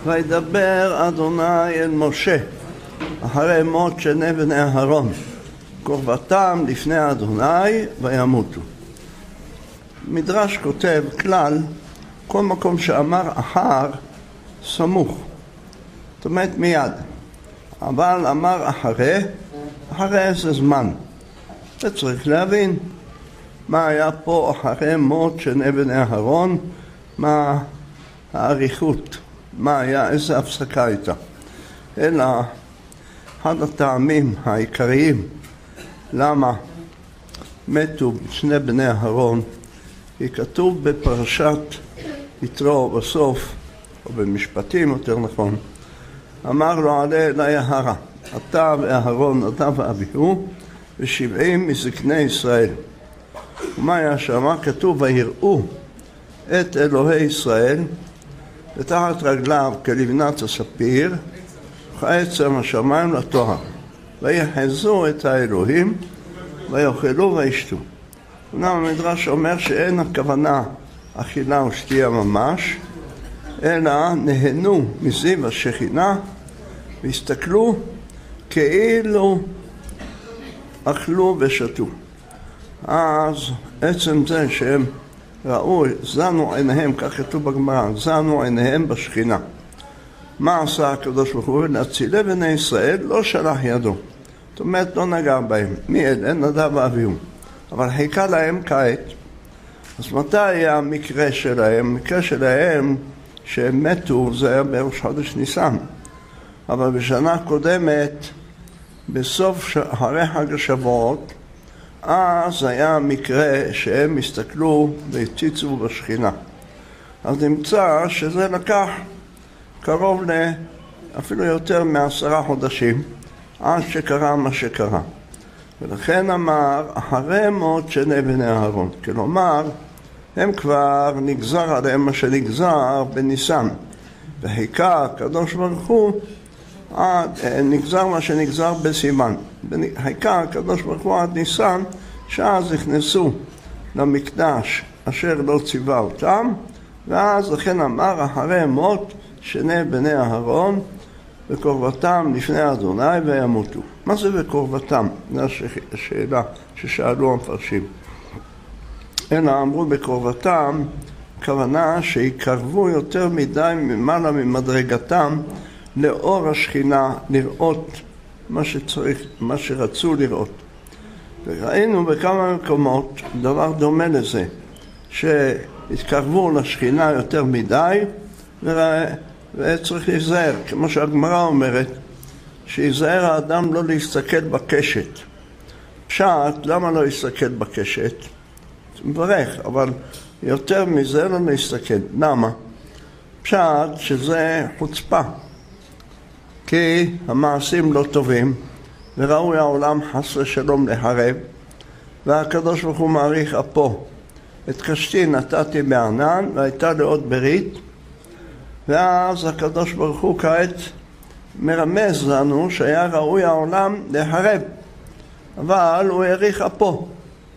וידבר אדוני אל משה אחרי מות שני בני אהרון קרבתם לפני אדוני וימותו. מדרש כותב כלל, כל מקום שאמר אחר סמוך, זאת אומרת מיד, אבל אמר אחרי איזה זמן. וצריך להבין מה היה פה אחרי מות שני בני אהרון, מה האריכות, מה היה, איזה הפסקה הייתה. אלא אחד הטעמים העיקריים למה מתו שני בני אהרון, כי כתוב בפרשת יתרו בסוף, או במשפטים יותר נכון, אמר לו עלה אלי ההרה, אתה ואהרון, אתה ואביהו, ו70 מזקני ישראל. ומה היה שמה? כתוב ויראו את אלוהי ישראל ותחת רגליו כלבנת הספיר וכעצם השמיים לתואר, ויחזו את האלוהים ויאכלו וישתו. אומנם המדרש אומר שאין הכוונה אכילה ושתייה ממש, אלא נהנו מזיו השכינה והסתכלו כאילו אכלו ושתו. אז עצם זה שהם ראו, זנו עיניהם, כך כתוב בגמרא, זנו עיניהם בשכינה. מה עשה הקדוש ברוך הוא? להצילי בני ישראל לא שלח ידו, זאת אומרת לא נגע בהם. מי אלה? נדב ואביהו. אבל חיכה להם כעת. אז מתי היה המקרה שלהם? המקרה שלהם שהם מתו זה היה בראש חודש ניסן, אבל בשנה קודמת בסוף אחרי חג השבועות, אז היה מקרה שהם הסתכלו והציצו בשכינה. אז נמצא שזה לקח קרוב אפילו יותר מ10 חודשים עד שקרה מה שקרה. ולכן אמר אחרי מות שני בני אהרון, כלומר הם כבר נגזר עליהם מה שנגזר בניסן, וחיכה הקדוש ברוך הוא נגזר מה שנגזר בסימן. חיכה הקדוש ברוך הוא עד ניסן, שאז נכנסו למקדש אשר לא ציווה אותם, ואז לכן אמר אחרי מות שני בני אהרון וקרבתם לפני אדוני וימותו. מה זה וקרבתם? זו השאלה ששאלו המפרשים. אלא אמרו בקרבתם, כוונה שיקרבו יותר מדי ממעלה ממדרגתם לאור השכינה, לראות מה שצריך, מה שרצו לראות. וראינו בכמה מקומות דבר דומה לזה, שהתקרבו לשכינה יותר מדי וצריך להיזהר, כמו שהגמרא אומרת, שיזהר האדם לא להסתכל בקשת. פשט, למה לא להסתכל בקשת? מברך, אבל יותר מזה לא להסתכל. למה? פשט שזה חוצפה, כי המעשים לא טובים וראוי העולם חס ושלום להרב, והקדוש ברוך הוא מעריך אפו. את קשתי נתתי בענן והייתה לעוד ברית, ואז הקדוש ברוך הוא כעת מרמז לנו שהיה ראוי העולם להרב, אבל הוא העריך אפו.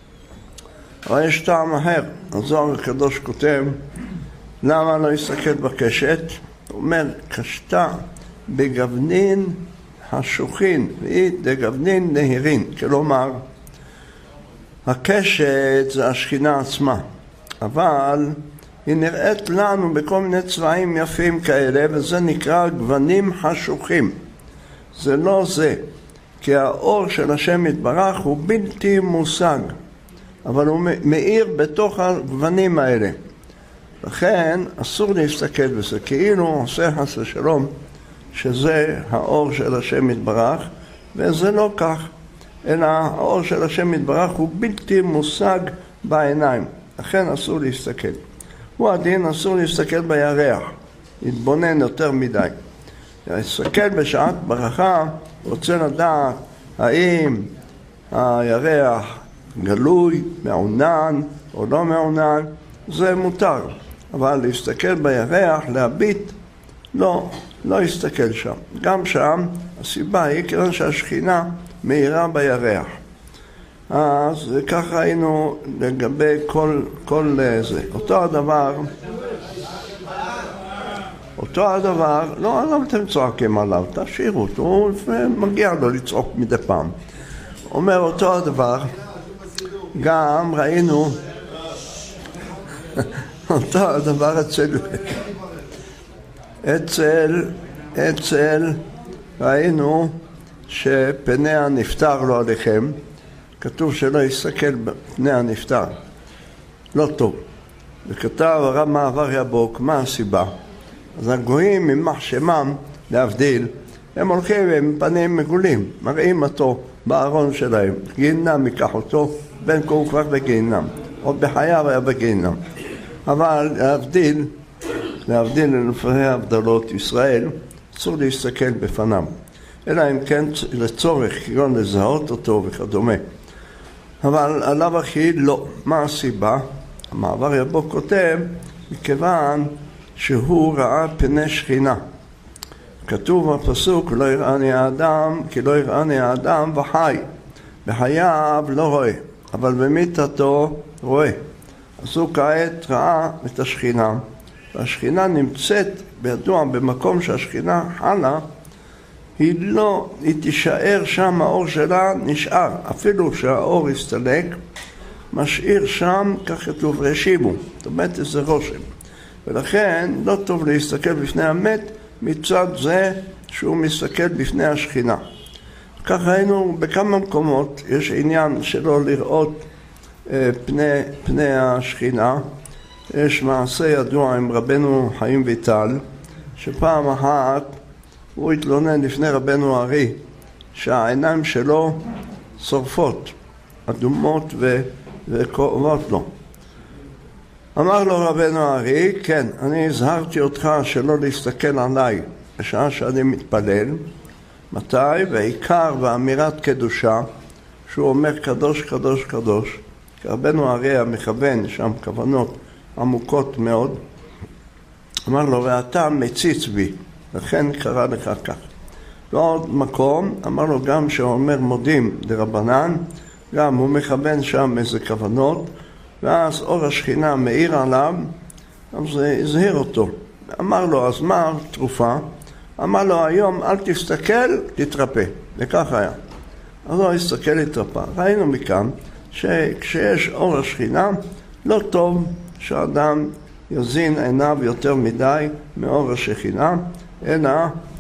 אבל יש טעם אחר. הזוהר הקדוש כותב למה לא יסתכל בקשת. הוא אומר קשתה בגבנין השוכין והיא דגבנין נהירין, כלומר הקשת זה השכינה עצמה, אבל היא נראית לנו בכל מיני צבעים יפים כאלה, וזה נקרא גוונים חשוכים. זה לא זה, כי האור של השם יתברך הוא בלתי מושג, אבל הוא מאיר בתוך הגוונים האלה. לכן אסור להסתכל בזה, כאילו עושה חס ושלום שזה האור של השם יתברך, וזה לא כך, אלא האור של השם יתברך הוא בלתי מושג בעיניים, לכן אסור להסתכל. הוא הדין, אסור להסתכל בירח, להתבונן יותר מדי. להסתכל בשעת ברכה, רוצה לדעת האם הירח גלוי, מעונן או לא מעונן, זה מותר. אבל להסתכל בירח, להביט, לא להסתכל שם. גם שם הסיבה היא כיוון שהשכינה מאירה בירח. אז ככה היינו לגבי כל זה. אותו הדבר, אותו הדבר, לא, למה אתם צועקים עליו? תשאירו אותו, הוא מגיע לו לצעוק מדי פעם. אומר אותו הדבר, גם ראינו אותו הדבר אצל ראינו שפני הנפטר לא עליכם, כתוב שלא יסתכל בפני הנפטר, לא טוב. וכתב הרב מעבר יבוק, מה הסיבה? אז הגויים ממח שמם להבדיל, הם הולכים עם פנים מגולים, מראים אותו בארון שלהם, גיהנם ייקח אותו, בין כה הוא כבר בגיהנם, עוד בחייו היה בגיהנם. אבל להבדיל לנפרי הבדלות ישראל, אסור להסתכל בפניו, אלא אם כן לצורך כגון לזהות אותו וכדומה. אבל עליו הכי לא. מה הסיבה? המעבר יבוק כותב, מכיוון שהוא ראה פני שכינה. כתוב בפסוק, לא יראני האדם, כי לא יראני האדם וחי. בחייו לא רואה, אבל במיתתו רואה. אז הוא כעת ראה את השכינה, והשכינה נמצאת בידוע במקום שהשכינה חלה, היא תישאר שם, האור שלה נשאר, אפילו שהאור יסתלק, משאיר שם, כך כתוב, רשימו, זאת אומרת איזה רושם. ולכן לא טוב להסתכל בפני המת מצד זה שהוא מסתכל בפני השכינה. כך ראינו בכמה מקומות, יש עניין שלא לראות פני השכינה. יש מעשה ידוע עם רבנו חיים ויטל, שפעם אחת הוא התלונן לפני רבנו ארי שהעיניים שלו שורפות, אדומות וכואבות לו. אמר לו רבנו ארי, כן, אני הזהרתי אותך שלא להסתכל עליי בשעה שאני מתפלל. מתי? בעיקר באמירת קדושה, שהוא אומר קדוש קדוש קדוש, כי רבנו ארי המכוון שם כוונות עמוקות מאוד. אמר לו, ואתה מציץ בי, לכן קרא לך כך. ועוד מקום, אמר לו גם שהוא אומר מודים דרבנן, גם הוא מכוון שם איזה כוונות, ואז אור השכינה מאיר עליו, אז זה הזהיר אותו. אמר לו, אז מה תרופה? אמר לו, היום אל תסתכל, תתרפא. וכך היה. אז לא הסתכל, להתרפא. ראינו מכאן שכשיש אור השכינה, לא טוב שאדם יזין עיניו יותר מדי מאור השכינה, אלא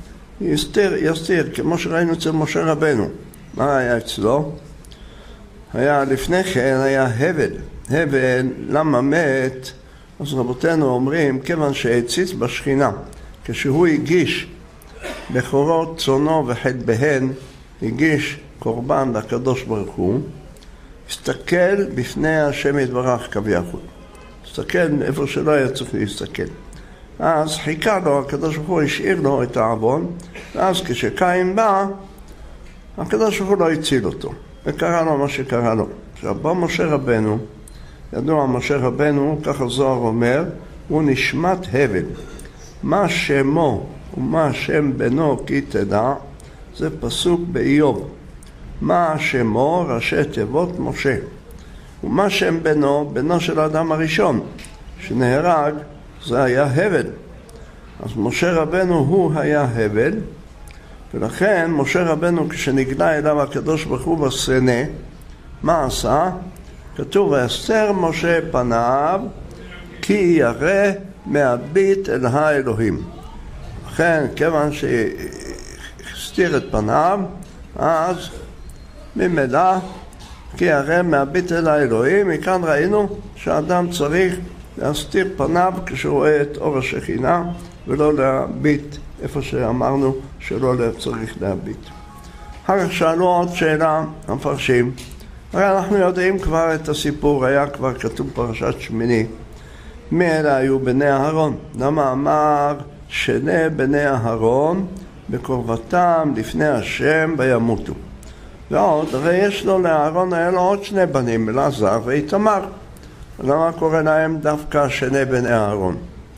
יסתיר, כמו שראינו אצל משה רבנו. מה היה אצלו? היה לפני כן, היה הבל, למה מת? אז רבותינו אומרים, כיוון שהציץ בשכינה, כשהוא הגיש בכורות צונו וחד בהן, הגיש קורבן לקדוש ברוך הוא, הסתכל בפני השם יתברך כביכול. הסתכל איפה שלא היה צריך להסתכל. אז חיכה לו, הקדוש ברוך הוא השאיר לו את העוון, ואז כשקין בא, הקדוש ברוך הוא לא הציל אותו. וקרא לו מה שקרא לו. עכשיו, בא משה רבנו, ידוע משה רבנו, ככה זוהר אומר, הוא נשמת הבל. מה שמו ומה שם בנו כי תדע, זה פסוק באיוב. מה שמו, ראשי תיבות משה. ומה שם בנו, בנו של האדם הראשון, שנהרג, זה היה הבל. אז משה רבנו הוא היה הבל, ולכן משה רבנו כשנגלה אליו הקדוש ברוך הוא בסנה, מה עשה? כתוב, ויסתר משה פניו כי ירא מהביט אל האלוהים. לכן כיוון שהסתיר את פניו, אז ממילא כי ירא מהביט אל האלוהים. מכאן ראינו שהאדם צריך להסתיר פניו כשהוא רואה את אור השכינה, ולא להביט איפה שאמרנו שלא צריך להביט. אחר כך שאלו עוד שאלה המפרשים. הרי אנחנו יודעים כבר את הסיפור, היה כבר כתוב פרשת שמיני. מי אלה היו בני אהרון? למה אמר שני בני אהרון בקרבתם לפני השם וימותו? ועוד, הרי יש לו לאהרון, היה לו עוד שני בנים, אלעזר ואיתמר. למה קורא להם דווקא שני בני אהרון?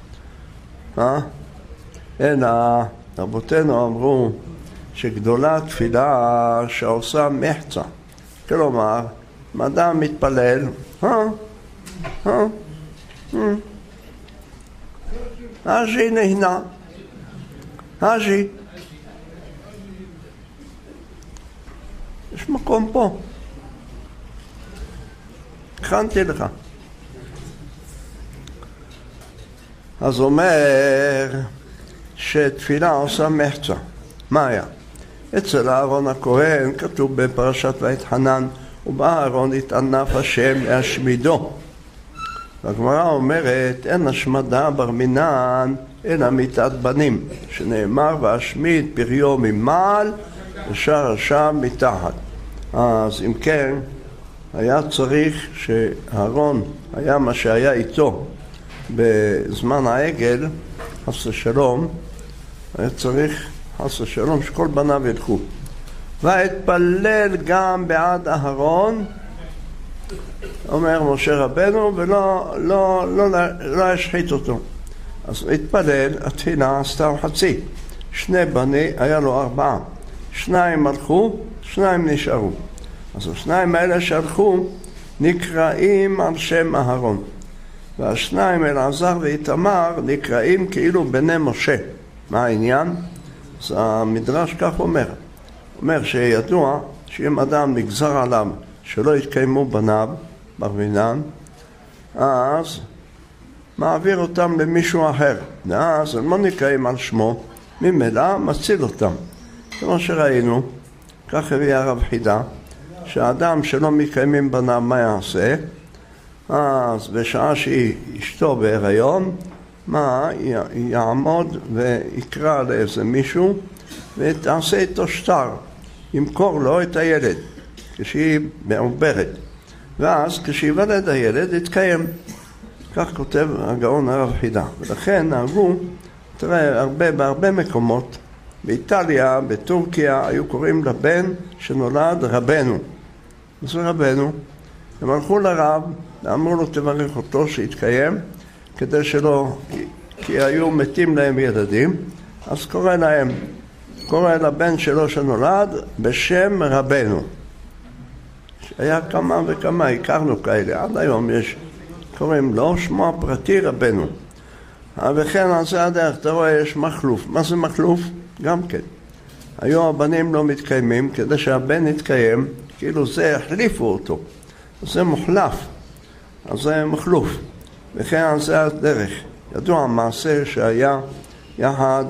אלא רבותינו אמרו שגדולה תפילה שעושה מחצה. כלומר, אדם מתפלל, אז היא נהנה, האז'י, יש מקום פה. הכנתי לך. אז אומר שתפילה עושה מחצה. מה היה? אצל אהרון הכהן כתוב בפרשת ויתחנן, ובאהרון התענף השם להשמידו. והגמרא אומרת, אין השמדה בר מינן אלא מיתת בנים, שנאמר והשמיד פריו ממעל ושאר שם מתחת. אז אם כן, היה צריך שאהרון היה מה שהיה איתו בזמן העגל, חס ושלום, היה צריך חס ושלום שכל בניו ילכו. והתפלל גם בעד אהרון, אומר משה רבנו, ולא ישחית אותו. אז התפלל, התפילה סתם חצי. שני בני, היה לו 4. 2 הלכו, 2 נשארו. אז השניים האלה שהלכו נקראים על שם אהרון. והשניים אלעזר ואיתמר נקראים כאילו בני משה. מה העניין? אז המדרש כך אומר שידוע שאם אדם נגזר עליו שלא יתקיימו בניו בר מינן, אז מעביר אותם למישהו אחר, ואז הם לא נקראים על שמו, ממילא מציל אותם. כמו שראינו, כך הביא הרב חידה, שהאדם שלא מקיימים בניו מה יעשה? אז בשעה שהיא אשתו בהיריון, מה יעמוד ויקרא לאיזה מישהו ותעשה איתו שטר, ימכור לו את הילד כשהיא מעוברת, ואז כשיוולד הילד יתקיים. כך כותב הגאון הרב חידה. ולכן נהגו, תראה, בהרבה מקומות, באיטליה, בטורקיה, היו קוראים לבן שנולד רבנו. זה רבנו. הם הלכו לרב ואמרו לו תברך אותו שיתקיים, כדי שלא, כי היו מתים להם ילדים, אז קורא לבן שלו שנולד בשם רבנו. היה כמה וכמה, הכרנו כאלה, עד היום יש, קוראים לו שמו הפרטי רבנו. וכן על זה הדרך, אתה רואה, יש מחלוף. מה זה מחלוף? גם כן. היו הבנים לא מתקיימים, כדי שהבן יתקיים, כאילו זה החליפו אותו. זה מוחלף, אז זה מחלוף. וכן על זה הדרך. ידוע המעשה שהיה יחד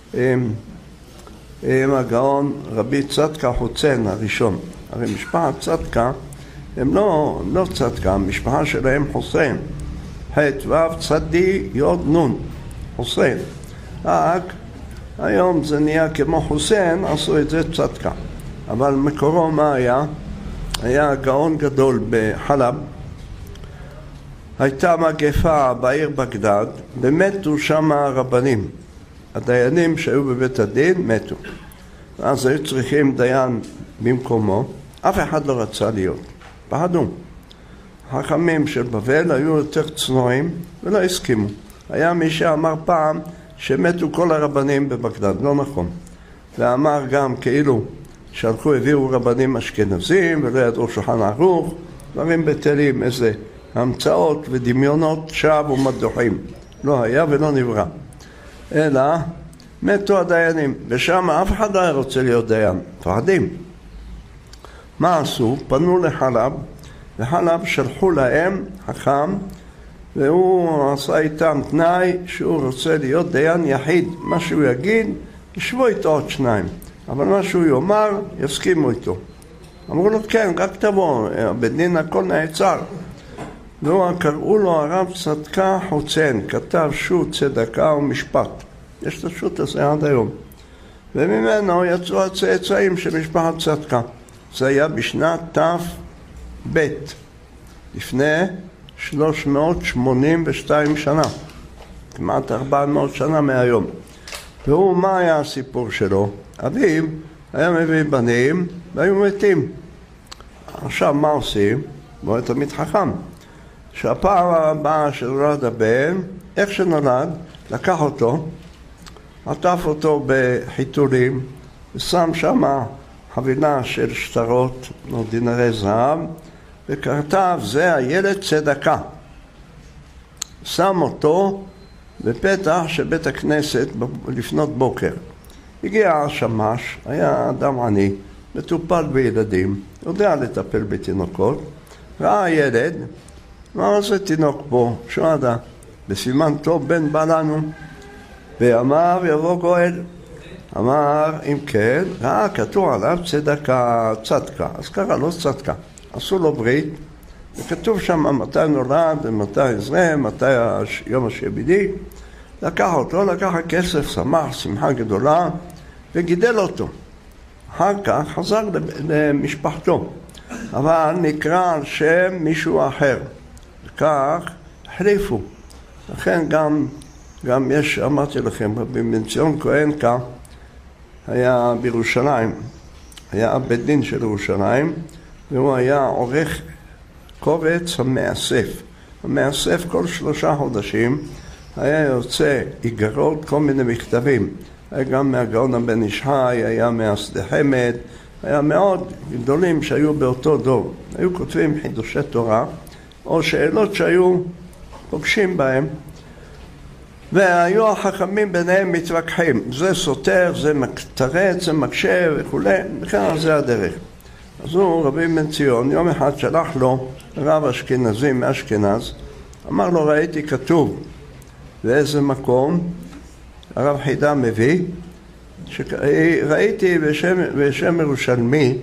עם הגאון רבי צדקה חוצן הראשון. הרי משפחת צדקה, הם לא צדקה, המשפחה שלהם חוסן. ח' ו' צדי יוד נון, חוסן. רק היום זה נהיה כמו חוסן, עשו את זה צדקה. אבל מקורו מה היה? היה גאון גדול בחלב. הייתה מגפה בעיר בגדד, ומתו שם הרבנים. הדיינים שהיו בבית הדין מתו. ואז היו צריכים דיין במקומו. אף אחד לא רצה להיות. פחדו. החכמים של בבל היו יותר צנועים ולא הסכימו. היה מי שאמר פעם שמתו כל הרבנים בבגדד, לא נכון. ואמר גם כאילו שהלכו הביאו רבנים אשכנזים ולא ידעו שולחן ערוך, דברים בטלים, איזה המצאות ודמיונות שווא ומדוחים. לא היה ולא נברא. אלא מתו הדיינים, ושם אף אחד לא היה רוצה להיות דיין, פחדים. מה עשו? פנו לחלב, וחלב שלחו להם חכם, והוא עשה איתם תנאי שהוא רוצה להיות דיין יחיד. מה שהוא יגיד, ישבו איתו עוד 2, אבל מה שהוא יאמר, יסכימו איתו. אמרו לו, כן, רק תבוא, בדין הכל נעצר. קראו לו הרב צדקה חוצן, כתב שו"ת צדקה ומשפט. יש את השו"ת הזה עד היום. וממנו יצאו הצאצאים של משפחת צדקה. זה היה בשנת ת"ב, לפני 382 שנה, כמעט 400 שנה מהיום. והוא, מה היה הסיפור שלו? אביו היה מביא בנים והיו מתים. עכשיו מה עושים? הוא תמיד חכם. שהפעם הבאה שנולד הבן, איך שנולד, לקח אותו, עטף אותו בחיתולים, ושם שם חבילה של שטרות או דינרי זהב, וכתב, זה הילד צדקה. שם אותו בפתח של בית הכנסת לפנות בוקר. הגיע השמש, היה אדם עני, מטופל בילדים, יודע לטפל בתינוקות, ראה ילד, מה זה תינוק פה? שואדה, בסימן טוב בן בא לנו, ואמר יבוא גואל. אמר אם כן, ראה כתוב עליו צדקה, צדקה, אז קרא לו צדקה, עשו לו ברית, וכתוב שם מתי נולד, ומתי זה, מתי יום השביעי, לקח אותו, לקח הכסף, שמח, שמחה גדולה, וגידל אותו. אחר כך חזר למשפחתו, אבל נקרא על שם מישהו אחר, וכך החליפו. לכן גם יש, אמרתי לכם, רבי בן ציון כהן כך, היה בירושלים, היה בית דין של ירושלים, והוא היה עורך קובץ המאסף. המאסף כל 3 חודשים היה יוצא איגרות, כל מיני מכתבים. היה גם מהגאון הבן איש חי, היה מהשדה חמד, היה מאוד גדולים שהיו באותו דור. היו כותבים חידושי תורה, או שאלות שהיו פוגשים בהם, והיו החכמים ביניהם מתווכחים. זה סותר, זה מתרץ, זה מקשה וכו'. בכלל זה הדרך. אז הוא, רבי בן ציון, יום אחד שלח לו רב אשכנזי מאשכנז, אמר לו, ראיתי כתוב באיזה מקום, הרב חידה מביא, ראיתי בשם ירושלמי,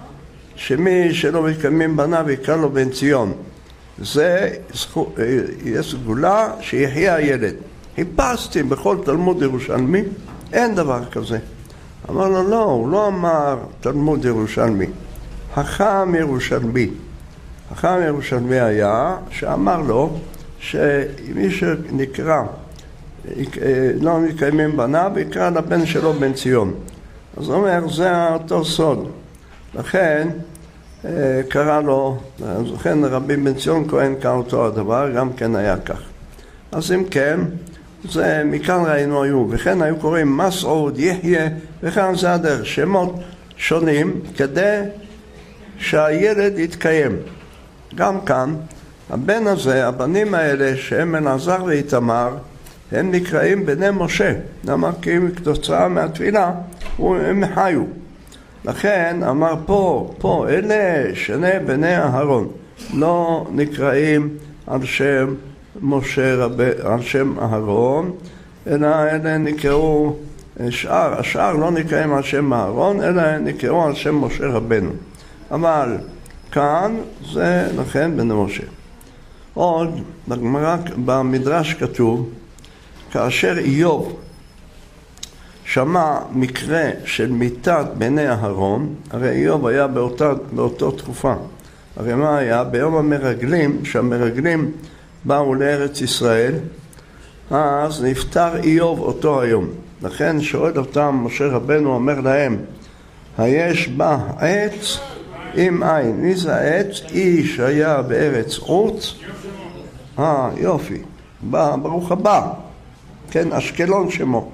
שמי שלא מתקיימים בניו יקרא לו בן ציון. זה יש סגולה שיחיה הילד. חיפשתי בכל תלמוד ירושלמי, אין דבר כזה. אמר לו, לא, הוא לא אמר תלמוד ירושלמי, חכם ירושלמי. חכם ירושלמי היה שאמר לו שמי שנקרא, לא מקיימים בניו, יקרא לבן שלו בן ציון. אז הוא אומר, זה אותו סוד. לכן קרא לו, לכן רבי בן ציון כהן קרא אותו הדבר, גם כן היה כך. אז אם כן, זה מכאן ראינו היו, וכן היו קוראים מסעוד, יחיה, וכאן זה הדרך, שמות שונים כדי שהילד יתקיים. גם כאן, הבן הזה, הבנים האלה שהם אלעזר ואיתמר, הם נקראים בני משה. למה? כי כתוצאה מהתפילה הם חיו. לכן אמר פה אלה שני בני אהרון לא נקראים על שם משה על שם אהרון, אלא אלה נקראו השאר לא נקראים על שם אהרון, אלא נקראו על שם משה רבנו. אבל כאן זה לכן בני משה. עוד בגמרא במדרש כתוב, כאשר איוב שמע מקרה של מיתת בני אהרון, הרי איוב היה באותו תקופה. הרי מה היה? ביום המרגלים, שהמרגלים באו לארץ ישראל, אז נפטר איוב אותו היום. לכן שואל אותם משה רבנו, אומר להם, היש בה עץ עם עין. מי זה העץ? איש היה בארץ עוץ. יופי. ברוך הבא. כן, אשקלון שמו.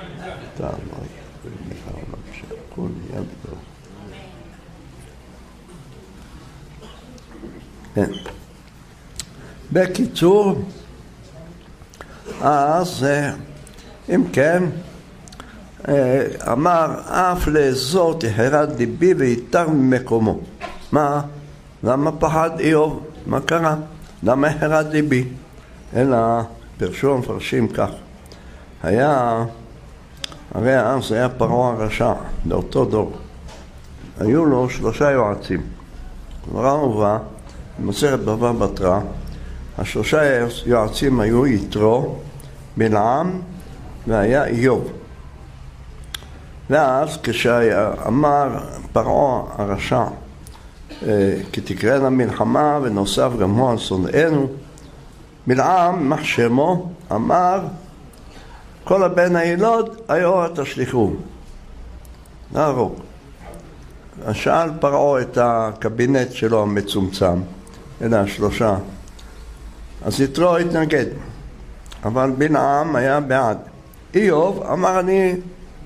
בקיצור, אז אם כן, אמר אף לאזור תחרד ליבי ויתר ממקומו. מה? למה פחד איוב? מה קרה? למה החרד ליבי? אלא פרשו המפרשים כך, הרי אז היה פרעה הרשע באותו דור, היו לו 3 יועצים. גמרא מובא במסכת בבא בתרא, 3 יועצים היו יתרו, בלעם והיה איוב. ואז כשאמר פרעה הרשע כי תקראנה מלחמה ונוסף גם הוא על שונאינו, בלעם מחשמו אמר כל הבן הילוד היאורה תשליכו, להרוג. שאל פרעה את הקבינט שלו המצומצם, אלה 3, אז יתרו התנגד, אבל בלעם היה בעד. איוב אמר אני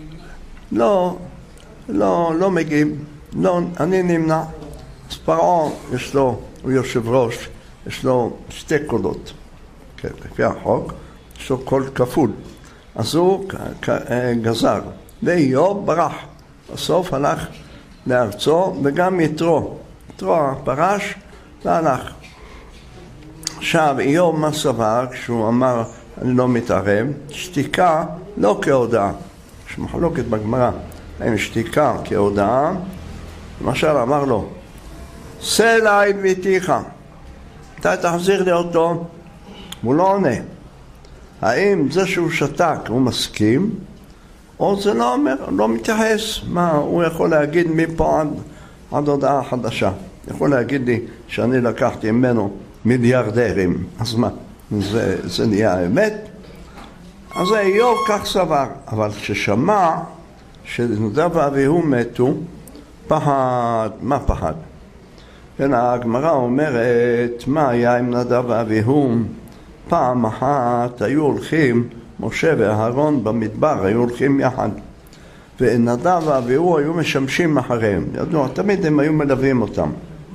לא מגיב, אני נמנע. אז פרעה יש לו, הוא יושב ראש, יש לו 2 קולות, כן, לפי החוק, יש לו קול כפול. אז הוא גזר, ואיוב ברח. בסוף הלך לארצו, וגם יתרו פרש והלך. עכשיו איוב מה סבר כשהוא אמר אני לא מתערב? שתיקה לא כהודעה. יש מחלוקת בגמרא האם שתיקה כהודעה. למשל אמר לו שא אליי את ביתיך, אתה תחזיר לי אותו, הוא לא עונה. האם זה שהוא שתק הוא מסכים, או זה לא אומר, לא מתייחס? מה הוא יכול להגיד מפה עד הודעה חדשה? יכול להגיד לי שאני לקחתי ממנו מיליארדרים, אז מה? זה נהיה האמת? אז איוב כך סבר. אבל כששמע שנדב ואביהו מתו, פחד. מה פחד? כן, הגמרא אומרת, מה היה עם נדב ואביהו? פעם אחת היו הולכים, משה ואהרון במדבר, היו הולכים יחד. ונדב ואביהו היו משמשים אחריהם. ידוע, תמיד הם היו מלווים אותם.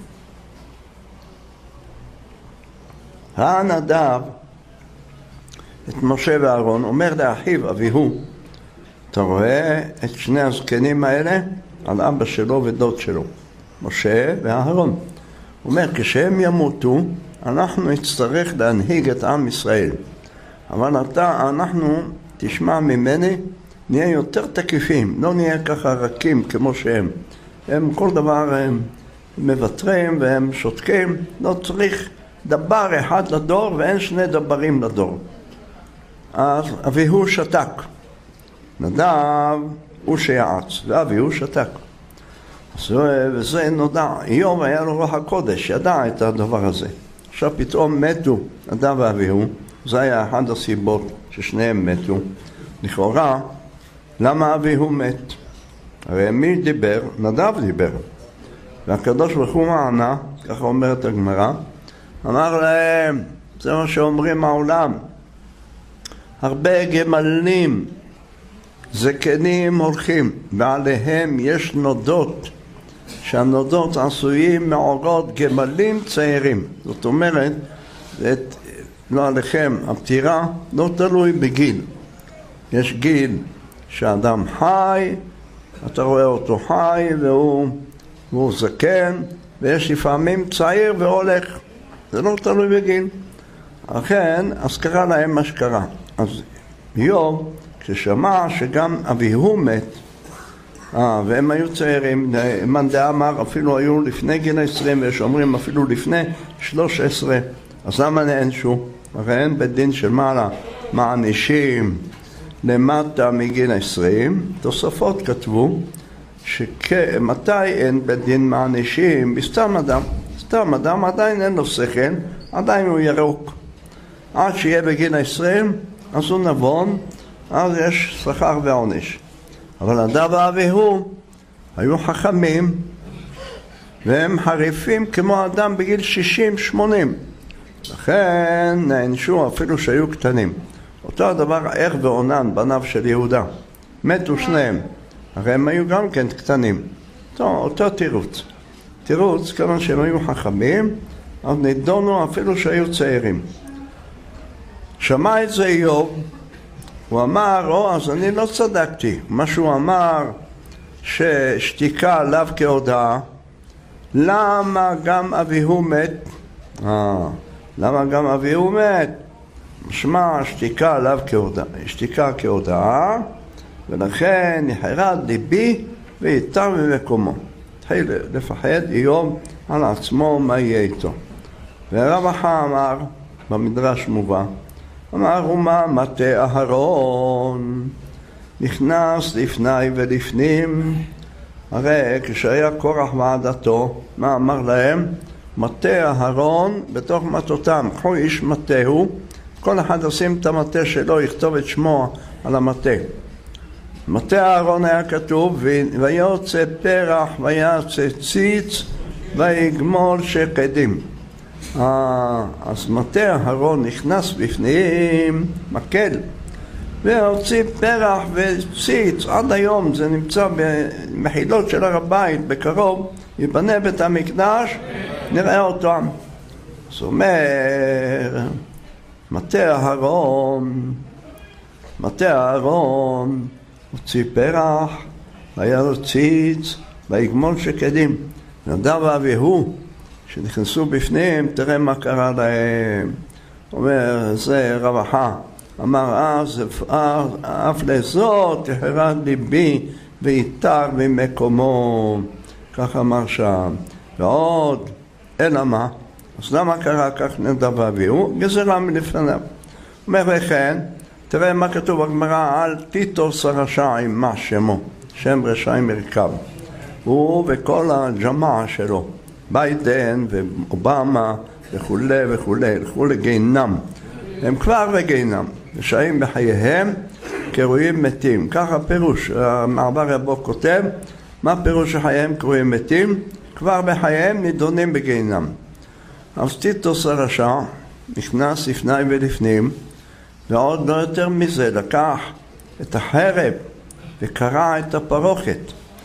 ראה נדב את משה ואהרון, אומר לאחיו אביהו, אתה רואה את שני הזקנים האלה? על אבא שלו ודוד שלו, משה ואהרון. הוא אומר, כשהם ימותו, אנחנו נצטרך להנהיג את עם ישראל. אבל אנחנו, תשמע ממני, נהיה יותר תקיפים, לא נהיה ככה רכים כמו שהם. הם כל דבר הם מבטרים והם שותקים, לא צריך דבר אחד לדור ואין שני דברים לדור. אז אביהו שתק. נדב הוא שיעץ, ואביהו שתק. וזה נודע. איוב היה לו רוח הקודש, ידע את הדבר הזה. עכשיו פתאום מתו נדב ואביהו, זה היה אחד הסיבות ששניהם מתו. לכאורה, למה אביהו מת? הרי מי דיבר? נדב דיבר. והקדוש ברוך הוא ענה, ככה אומרת הגמרא, אמר להם, זה מה שאומרים העולם, הרבה גמלים, זקנים הולכים, ועליהם יש נודות, שהנודות עשויים מעורות גמלים צעירים. זאת אומרת, לא עליכם, הפטירה לא תלוי בגיל. יש גיל שאדם חי, אתה רואה אותו חי והוא זקן, ויש לפעמים צעיר והולך. זה לא תלוי בגיל. לכן, אז קרה להם מה שקרה. אז איוב, כששמע שגם אביהו מת, והם היו צעירים, מאן דאמר אפילו היו לפני גיל 20, ויש אומרים אפילו לפני 13, אז למה נענשו? הרי אין בית דין של מעלה מענישים למטה מגיל 20. תוספות כתבו שמתי אין בית דין מענישים בסתם אדם. סתם אדם עדיין אין לו שכל, עדיין הוא ירוק. עד שיהיה בגיל 20, אז הוא נבון, אז יש שכר ועונש. אבל נדב ואביהו היו חכמים, והם חריפים כמו אדם בגיל 60-80. לכן נענשו אפילו שהיו קטנים. אותו הדבר ער ועונן, בניו של יהודה. מתו שניהם, הרי הם היו גם כן קטנים. אותו תירוץ. תירוץ, כיוון שהם היו חכמים, אז נידונו אפילו שהיו צעירים. שמע את זה איוב, הוא אמר, אז אני לא צדקתי. מה שהוא אמר, ששתיקה עליו כהודעה, למה גם אביהו מת? למה גם אביהו מת? משמע שתיקה עליו כהודעה, שתיקה כהודעה, ולכן יחרד ליבי ויתר ממקומו. התחיל לפחד איוב על עצמו מה יהיה איתו. והרב אחא אמר, במדרש מובא, אמר, ומה מטה אהרון נכנס לפני ולפנים. הרי כשהיה קורח ועדתו, מה אמר להם? מטה אהרון בתוך מטותם, קחו איש מטהו, כל אחד ישים את המטה שלו, יכתוב את שמו על המטה. מטה אהרון היה כתוב, ויוצא פרח ויצא ציץ ויגמול שקדים. אז מטה אהרון נכנס בפנים, מקל, והוציא פרח וציץ. עד היום זה נמצא במחילות של הר הבית, בקרוב ייבנה בית המקדש, נראה אותם. זאת אומרת, מטה אהרון הוציא פרח, והיה לו ציץ, ויגמול שקדים. נדב ואביהו, שנכנסו בפנים, תראה מה קרה להם. אומר, זה רווחה. אמר אז, אף לזאת יחרד ליבי ויתר ממקומו. כך אמר שם. ועוד, אלא מה? אז למה קרה כך נדב ואביהו? גזרה מלפניו. אומר לכן, תראה מה כתוב בגמרא על טיטוס הרשע עם מה שמו, שם רשע עם מרכב. הוא וכל הג'מעה שלו, ביידן ואובמה וכולי וכולי, הלכו לגיהנם. הם כבר בגיהנם, רשעים בחייהם קרויים מתים. ככה פירוש, המעבר רבו כותב, מה פירוש שחייהם קרויים מתים? כבר בחייהם נידונים בגיהנם. אז טיטוס הרשע נכנס לפני ולפנים, ועוד לא יותר מזה, לקח את החרב וקרע את הפרוכת,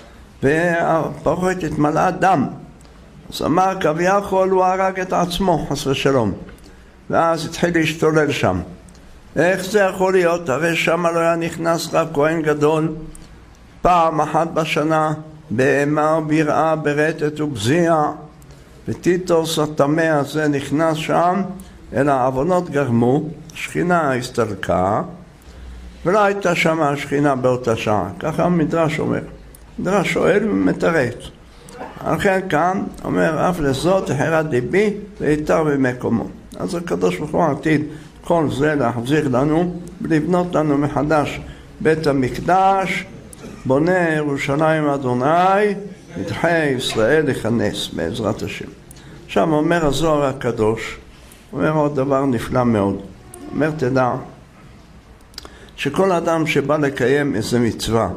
והפרוכת התמלאה דם. אז אמר, כביכול הוא הרג את עצמו, חס ושלום. ואז התחיל להשתולל שם. איך זה יכול להיות? הרי שם לא היה נכנס רק כהן גדול, פעם אחת בשנה, בהמה וביראה, ברטט ובזיע, וטיטוס הטמא הזה נכנס שם, אלא העוונות גרמו, השכינה הסתלקה, ולא הייתה שם השכינה באותה שעה. ככה המדרש אומר. המדרש שואל ומתרץ. לכן כאן אומר, אף לזאת יחרד ליבי ויתר ממקומו. אז הקדוש ברוך הוא עתיד כל זה להחזיר לנו ולבנות לנו מחדש בית המקדש, בונה ירושלים אדוני, ידחה ישראל יכנס בעזרת השם. עכשיו אומר הזוהר הקדוש, אומר עוד דבר נפלא מאוד. אומר, תדע שכל אדם שבא לקיים איזה מצווה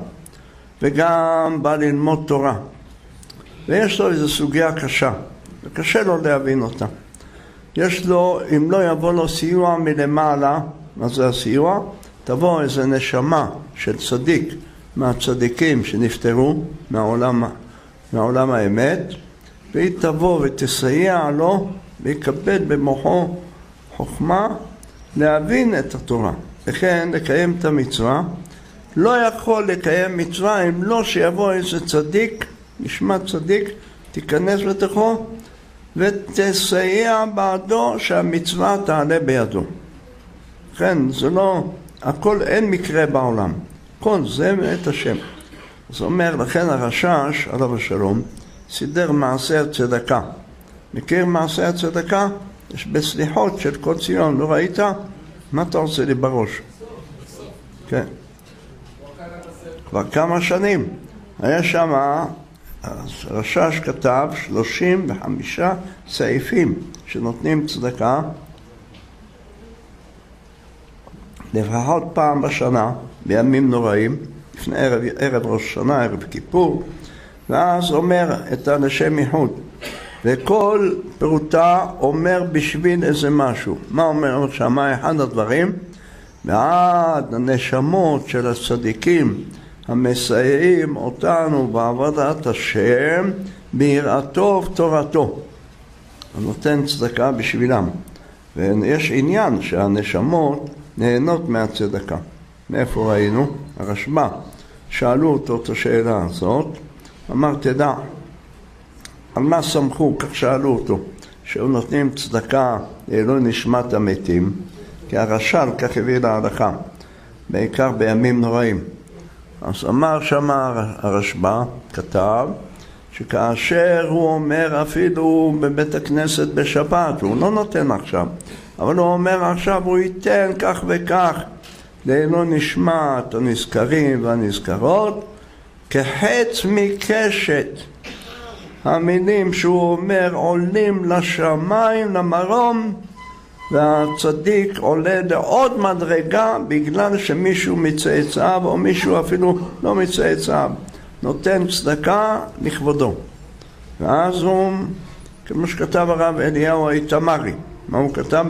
וגם בא ללמוד תורה ויש לו איזו סוגיה קשה וקשה לו להבין אותה, יש לו, אם לא יבוא לו סיוע מלמעלה, מה זה הסיוע? תבוא איזו נשמה של צדיק מהצדיקים שנפטרו מהעולם האמת, והיא תבוא ותסייע לו ויקבל במוחו חוכמה להבין את התורה. לכן לקיים את המצווה, לא יכול לקיים מצווה אם לא שיבוא איזה צדיק, נשמע צדיק, תיכנס בתוכו ותסייע בעדו שהמצווה תעלה בידו. לכן זה לא, הכל אין מקרה בעולם, כל זה מאת השם. אז אומר, לכן הרשש, עליו השלום, סידר מעשה הצדקה. מכיר מעשה הצדקה? יש בסליחות של כל ציון, לא ראית? מה אתה רוצה לי בראש? כן. כבר כמה שנים. היה שם, הרשש כתב 35 סעיפים שנותנים צדקה, לפחות פעם בשנה, בימים נוראים, לפני ערב ראש השנה, ערב כיפור, ואז אומר את האנשי ייחוד, וכל פרוטה אומר בשביל איזה משהו. מה אומר שם? אחד הדברים, ועד הנשמות של הצדיקים המסייעים אותנו בעבודת השם ביראתו ובתורתו. הוא נותן צדקה בשבילם. ויש עניין שהנשמות נהנות מהצדקה. מאיפה ראינו? הרשב"א. שאלו אותו את השאלה הזאת, אמר, תדע, על מה סמכו? כך שאלו אותו, שהוא נותנים צדקה לעילוי נשמת המתים, כי הרש"ל כך הביא להלכה, בעיקר בימים נוראים. אז אמר שם הרשב"א, כתב, שכאשר הוא אומר אפילו בבית הכנסת בשבת, הוא לא נותן עכשיו, אבל הוא אומר עכשיו הוא ייתן כך וכך לעילוי נשמת הנזכרים והנזכרות, כחץ מקשת. המילים שהוא אומר עולים לשמיים, למרום, והצדיק עולה לעוד מדרגה בגלל שמישהו מצאצאיו או מישהו אפילו לא מצאצאיו נותן צדקה לכבודו. ואז הוא, כמו שכתב הרב אליהו האיתמרי, מה הוא כתב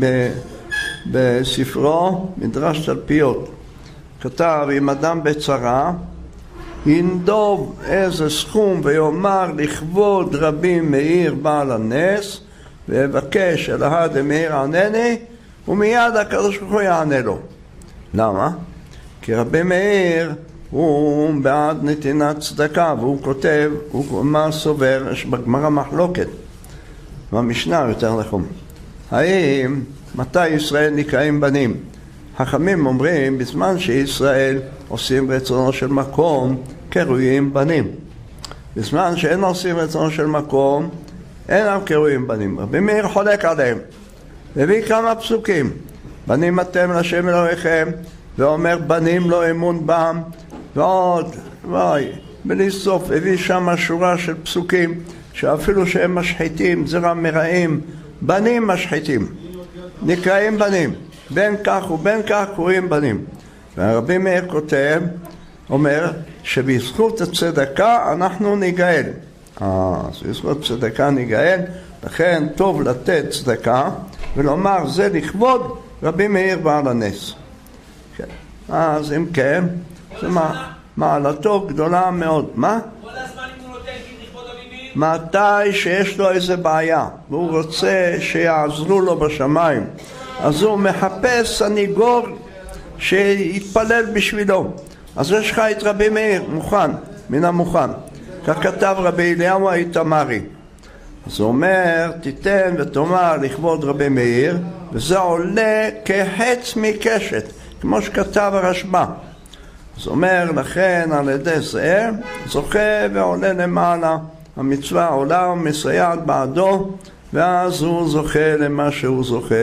בספרו מדרש תלפיות, כתב, אם אדם בצרה ינדוב איזה סכום ויאמר לכבוד רבי מאיר בעל הנס ויבקש אלוהה דמאיר ענני, ומיד הקדוש ברוך הוא יענה לו. למה? כי רבי מאיר הוא בעד נתינת צדקה, והוא כותב, מה סובר, יש בגמרא מחלוקת, במשנה יותר נכון. האם, מתי ישראל נקראים בנים? חכמים אומרים, בזמן שישראל עושים רצונו של מקום, קרויים בנים. בזמן שאין עושים רצונו של מקום, אינם קרויים בנים. רבי מאיר חולק עליהם. מביא כמה פסוקים. בנים אתם להשם אלוהיכם, ואומר בנים לא אמון בם, ועוד, בלי סוף, הביא שם שורה של פסוקים, שאפילו שהם משחיתים, זרע מרעים, בנים משחיתים, נקראים בנים, בין כך ובין כך קוראים בנים. והרבי מאיר כותב, אומר, שבזכות הצדקה אנחנו ניגאל. אז בזכות צדקה ניגאל, לכן טוב לתת צדקה, ולומר זה לכבוד רבי מאיר בעל הנס. כן. אז אם כן, זה מעלתו גדולה מאוד. מה? כל הזמן אם הוא נותן לכבוד רבי מאיר? מתי שיש לו איזה בעיה, והוא רוצה שיעזרו לו בשמיים, אז הוא מחפש סניגור שיתפלל בשבילו. אז יש לך את רבי מאיר, מוכן, מן המוכן. כך כתב רבי אליהו האיתמרי. אז הוא אומר, תיתן ותאמר לכבוד רבי מאיר, וזה עולה כחץ מקשת, כמו שכתב הרשב"א. אז אומר, לכן על ידי זה זוכה ועולה למעלה. המצווה עולה ומסייעת בעדו, ואז הוא זוכה למה שהוא זוכה.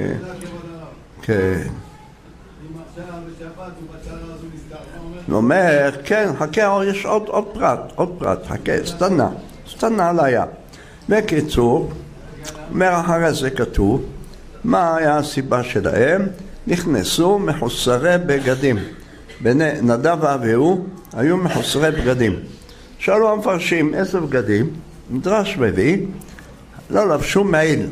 כן. הוא אומר, כן, חכה, יש עוד פרט, חכה, סתנה עליה. בקיצור, אומר אחרי זה כתוב, מה היה הסיבה שלהם? נכנסו מחוסרי בגדים. נדב ואביהו היו מחוסרי בגדים. שאלו המפרשים, איזה בגדים? מדרש מביא, לא לבשו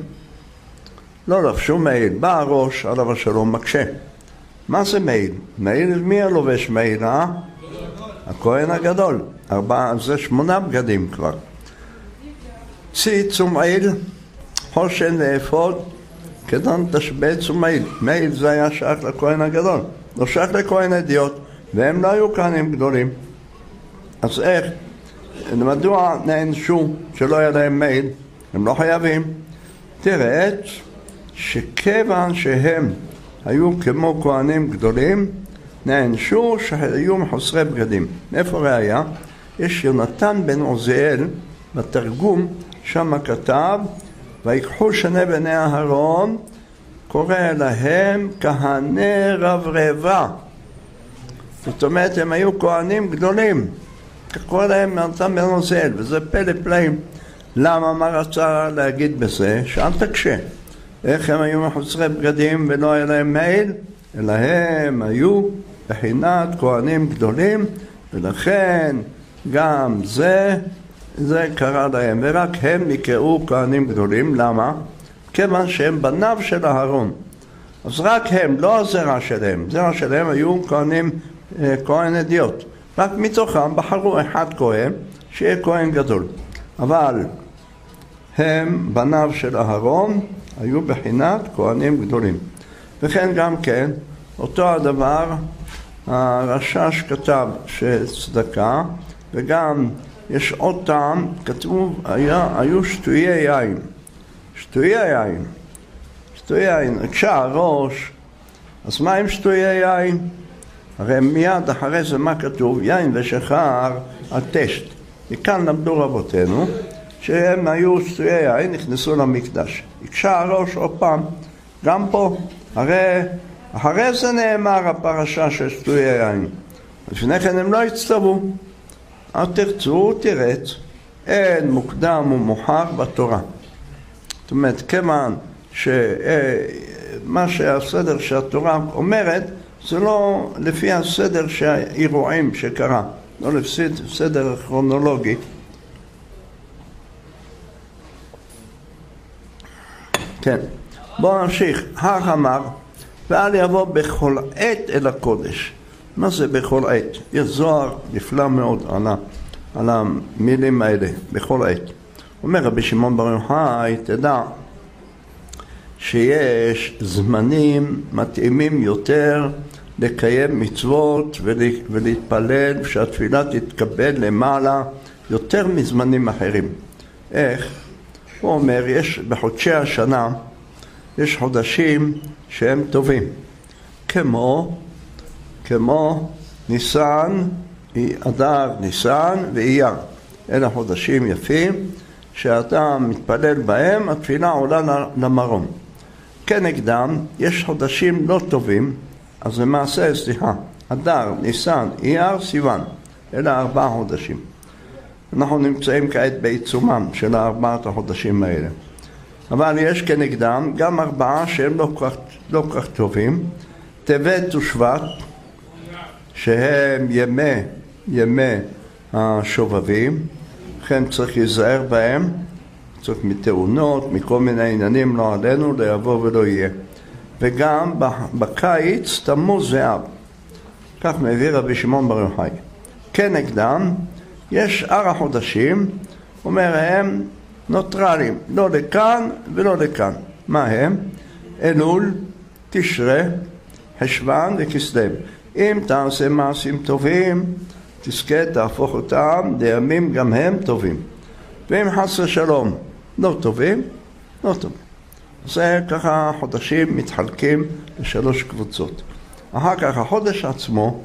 מעיל. בא הראש עליו השלום מקשה. מה זה מעיל? מעיל, מי הלובש מעיל? הכהן הגדול. זה 8 בגדים כבר. ציץ ומעיל, חושן לאפוד, כדן תשבץ ומעיל. מעיל זה היה שייך לכהן הגדול, לא שייך לכהן אדיוט, והם לא היו כהנים גדולים. אז איך? מדוע נענשו שלא היה להם מעיל? הם לא חייבים. תראה שכיוון שהם היו כמו כהנים גדולים, נענשו שהיו מחוסרי בגדים. מאיפה ראיה? יש יונתן בן עוזיאל בתרגום, שם כתב, ויקחו שני בני אהרון, קורא להם כהני רברבה. זאת אומרת, הם היו כהנים גדולים. קורא להם יונתן בן עוזיאל, וזה פלא פלאים. למה? מה רצה להגיד בזה? שאל תקשה. איך הם היו מחוסרי בגדים ולא היה להם מעיל? אלא הם היו בחינת כהנים גדולים, ולכן גם זה קרה להם, ורק הם נקראו כהנים גדולים. למה? כיוון שהם בניו של אהרון. אז רק הם, לא הזרע שלהם. זרע שלהם היו כהן אדיוט. רק מתוכם בחרו אחד כהן, שיהיה כהן גדול. אבל הם בניו של אהרון, היו בחינת כהנים גדולים. וכן גם כן, אותו הדבר, הרש"ש כתב שצדקה, וגם יש עוד טעם, כתוב, היו שטויי יין. שטויי יין, כשהראש, אז מה עם שטויי יין? הרי מיד אחרי זה מה כתוב? יין ושחר על טשט. מכאן למדו רבותינו, שהם היו שטויי יין, נכנסו למקדש. כשהראש עוד פעם, גם פה, הרי אחרי זה נאמר הפרשה של שטויי יין. לפני כן הם לא הצטוו. אז תרצו, תרץ, אין מוקדם ומאוחר בתורה. זאת אומרת, כיוון שמה שהסדר שהתורה אומרת, זה לא לפי הסדר שהאירועים שקרה, לא לפי סדר כרונולוגי. כן, בואו נמשיך. אמר, ואל יבוא בכל עת אל הקודש. מה זה בכל עת? יש זוהר נפלא מאוד על המילים האלה, בכל עת. אומר רבי שמעון בר יוחאי, תדע שיש זמנים מתאימים יותר לקיים מצוות ולהתפלל שהתפילה תתקבל למעלה יותר מזמנים אחרים. איך? הוא אומר, יש בחודשי השנה, יש חודשים שהם טובים, כמו ניסן, אדר, ניסן ואייר. אלה חודשים יפים שאתה מתפלל בהם, התפילה עולה למרום. כנגדם יש חודשים לא טובים, אז למעשה, אדר, ניסן, אייר, סיוון. אלה 4 חודשים. אנחנו נמצאים כעת בעיצומם של 4 החודשים האלה. אבל יש כנגדם גם 4 שהם לא כך טובים. טבת ושבט, שהם ימי השובבים, לכן צריך להיזהר בהם, צריך מתאונות, מכל מיני עניינים לא עלינו, לא יבוא ולא יהיה. וגם בקיץ תמוז ואב, כך מביא רבי שמעון בר יוחאי. כנגדם יש 4 חודשים, אומר הם נוטרלים, לא לכאן ולא לכאן. מה הם? אלול, תשרה, חשוון וכסלו. אם תעשה מעשים טובים, תזכה, תהפוך אותם לימים גם הם טובים. ואם חס ושלום לא טובים, לא טובים. זה ככה חודשים מתחלקים ל3 קבוצות. אחר כך החודש עצמו,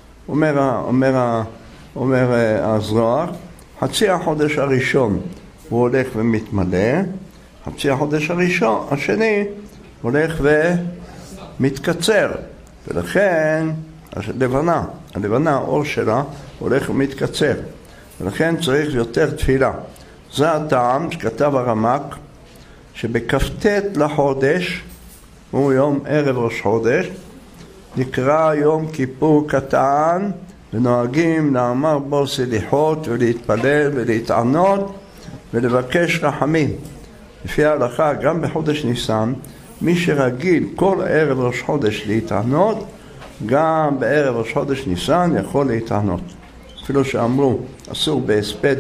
אומר הזוהר, חצי החודש הראשון הוא הולך ומתמלא, חצי החודש השני הולך ומתקצר, ולכן הלבנה, האור שלה הולך ומתקצר, ולכן צריך יותר תפילה. זה הטעם שכתב הרמ"ק, שבכ"ט לחודש, הוא יום ערב ראש חודש, נקרא יום כיפור קטן, ונוהגים לאמר בו סליחות ולהתפלל ולהתענות ולבקש רחמים. לפי ההלכה, גם בחודש ניסן, מי שרגיל כל ערב ראש חודש להתענות, גם בערב ראש חודש ניסן יכול להתענות. אפילו שאמרו אסור בהספד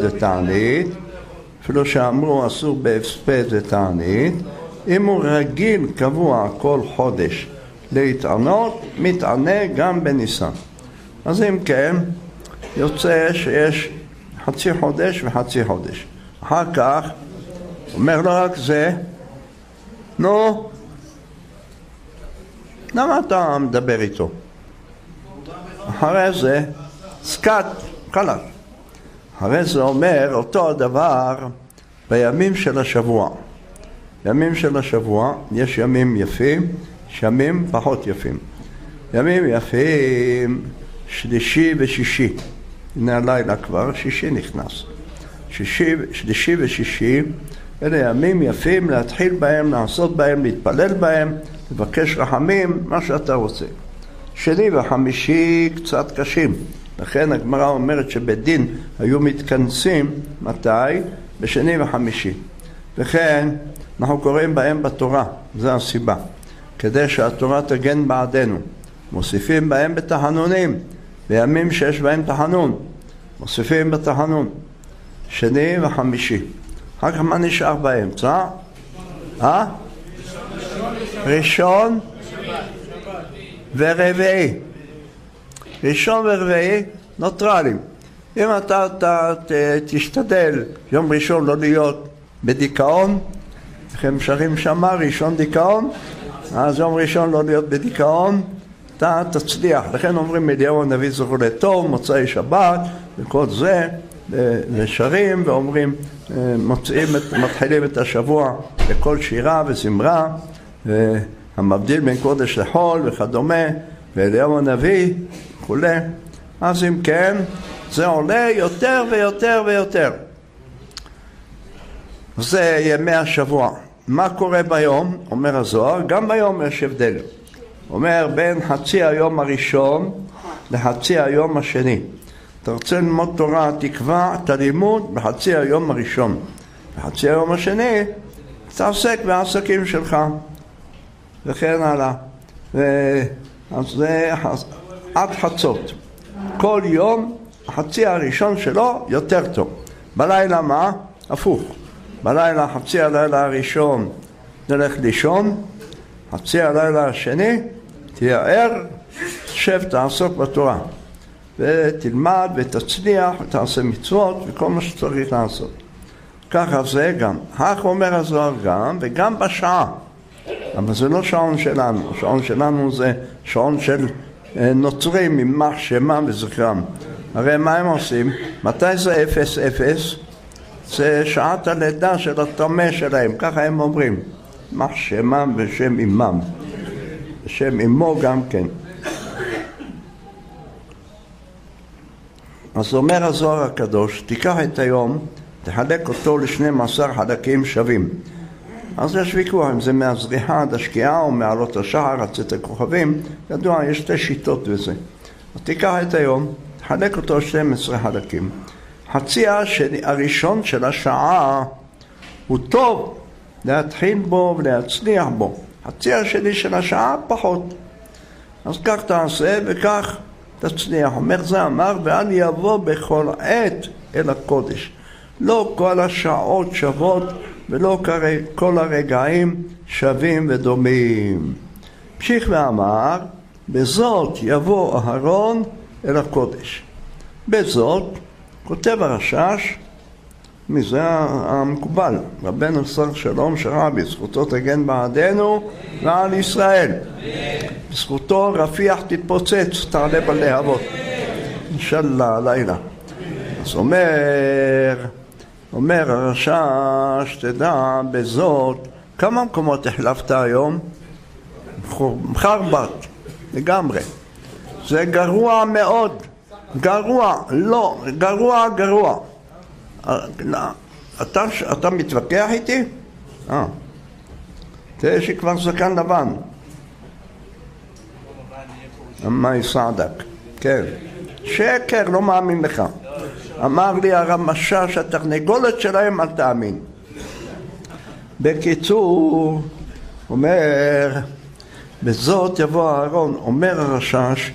ותענית, אם הוא רגיל קבוע כל חודש להתענות, מתענה גם בניסן. אז אם כן, יוצא שיש חצי חודש וחצי חודש. אחר כך, אומר לו רק זה, נו, למה אתה מדבר איתו? אחרי זה, סקט, חלק. אחרי זה אומר אותו הדבר בימים של השבוע. ימים של השבוע, יש ימים יפים, יש ימים פחות יפים. ימים יפים, שלישי ושישי. הנה הלילה כבר, שישי נכנס. שלישי ושישי, אלה ימים יפים להתחיל בהם, לעשות בהם, להתפלל בהם, לבקש רחמים, מה שאתה רוצה. שני וחמישי קצת קשים. לכן הגמרא אומרת שבדין היו מתכנסים, מתי? בשני וחמישי. וכן, אנחנו קוראים בהם בתורה, זו הסיבה. כדי שהתורה תגן בעדנו. מוסיפים בהם בתחנונים, בימים שיש בהם תחנון. מוסיפים בתחנון. שני וחמישי. אחר כך מה נשאר באמצע? ראשון ורביעי. ראשון ורביעי נוטרלים. אם אתה תשתדל יום ראשון לא להיות בדיכאון, לכם שרים שמה ראשון דיכאון, אז יום ראשון לא להיות בדיכאון, אתה תצליח. לכן אומרים אליהו הנביא זכור לטוב, מוצאי שבת וכל זה, ושרים ואומרים, מתחילים את השבוע בכל שירה וזמרה, המבדיל בין קודש לחול וכדומה, ואליהו הנביא וכולי. אז אם כן, זה עולה יותר ויותר ויותר. זה ימי השבוע. מה קורה ביום? אומר הזוהר, גם ביום יש הבדל. אומר בין חצי היום הראשון לחצי היום השני. אתה רוצה ללמוד תורה, תקבע את הלימוד בחצי היום הראשון. בחצי היום השני, תעסק בעסקים שלך. וכן הלאה. אז זה עד חצות. כל יום, החצי הראשון שלו יותר טוב. בלילה מה? הפוך. בלילה, חצי הלילה הראשון נלך לישון, חצי הלילה השני תהיה ער, שב תעסוק בתורה ותלמד ותצליח ותעשה מצוות וכל מה שצריך לעשות. ככה זה גם, כך אומר הזוהר גם, וגם בשעה. אבל זה לא שעון שלנו, שעון שלנו זה שעון של נוצרים, יימח שמם וזכרם. הרי מה הם עושים? מתי זה 0-0? זה שעת הלידה של התמה שלהם, ככה הם אומרים. יימח שמם ושם אימם. שם אימו גם כן. אז אומר הזוהר הקדוש, תיקח את היום, תחלק אותו ל12 חלקים שווים. אז יש ויכוח אם זה מהזריחה עד השקיעה או מעלות השחר עד צאת הכוכבים. ידוע, יש 2 שיטות בזה. אז תיקח את היום, תחלק אותו 12 חלקים. חצי הראשון של השעה הוא טוב להתחיל בו ולהצליח בו. חצי השני של השעה פחות. אז כך תעשה וכך תצליח. אומר זה אמר, ואל יבוא בכל עת אל הקודש. לא כל השעות שוות ולא כל הרגעים שווים ודומים. המשיך ואמר, בזאת יבוא אהרון אל הקודש. בזאת, כותב הרש"ש, מזה המקובל, רבנו שר שלום שרבי, זכותו תגן בעדנו ועל ישראל. בזכותו רפיח תתפוצץ, תעלה בלהבות. אינשאללה הלילה. אז אומר הרש"ש, תדע בזאת, כמה מקומות החלפת היום? מחרבת, לגמרי. זה גרוע מאוד. גרוע, לא, גרוע. אתה מתווכח איתי? תראה שכבר זקן לבן. מה יסעדק? כן. שקר, לא מאמין לך. אמר לי הרב משאש, התרנגולת שלהם אל תאמין. בקיצור, אומר, בזאת יבוא אהרון, אומר הרש"ש,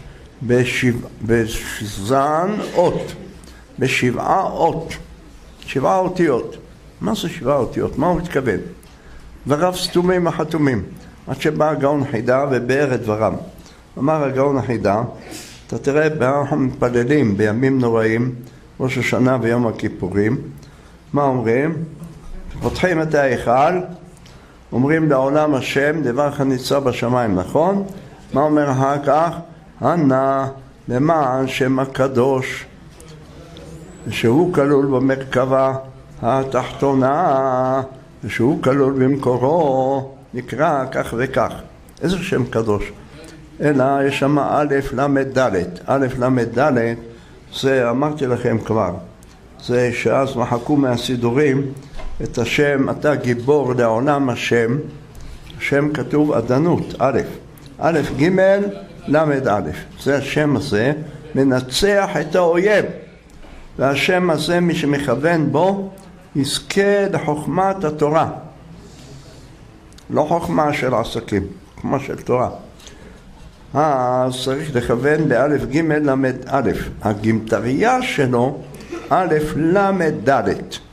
בשזן אות, ב7 אות, 7 אותיות. מה זה 7 אותיות? מה הוא מתכוון? דבריו סתומים החתומים. עד שבא הגאון חידה ובאר את דברם. אמר הגאון החידה, אתה תראה, אנחנו מתפללים בימים נוראים, ראש השנה ויום הכיפורים. מה אומרים? פותחים את ההיכל, אומרים לעולם השם, דבר חניצה בשמיים, נכון? מה אומר אחר כך? ענה למען שם הקדוש, שהוא כלול במרכבה התחתונה, שהוא כלול במקורו, נקרא כך וכך. איזה שם קדוש? אלא יש שם א' למד ד'. א' למד ד' זה אמרתי לכם כבר, זה שאז מחקו מהסידורים את השם, אתה גיבור לעולם השם, השם כתוב עדנות, א', א' ג' למד א', זה השם הזה מנצח את האויב, והשם הזה מי שמכוון בו יזכה לחוכמת התורה, לא חוכמה של עסקים, חוכמה של תורה. אז צריך לכוון לאלף ג' למד א', הגימטריה שלו א' למד ד',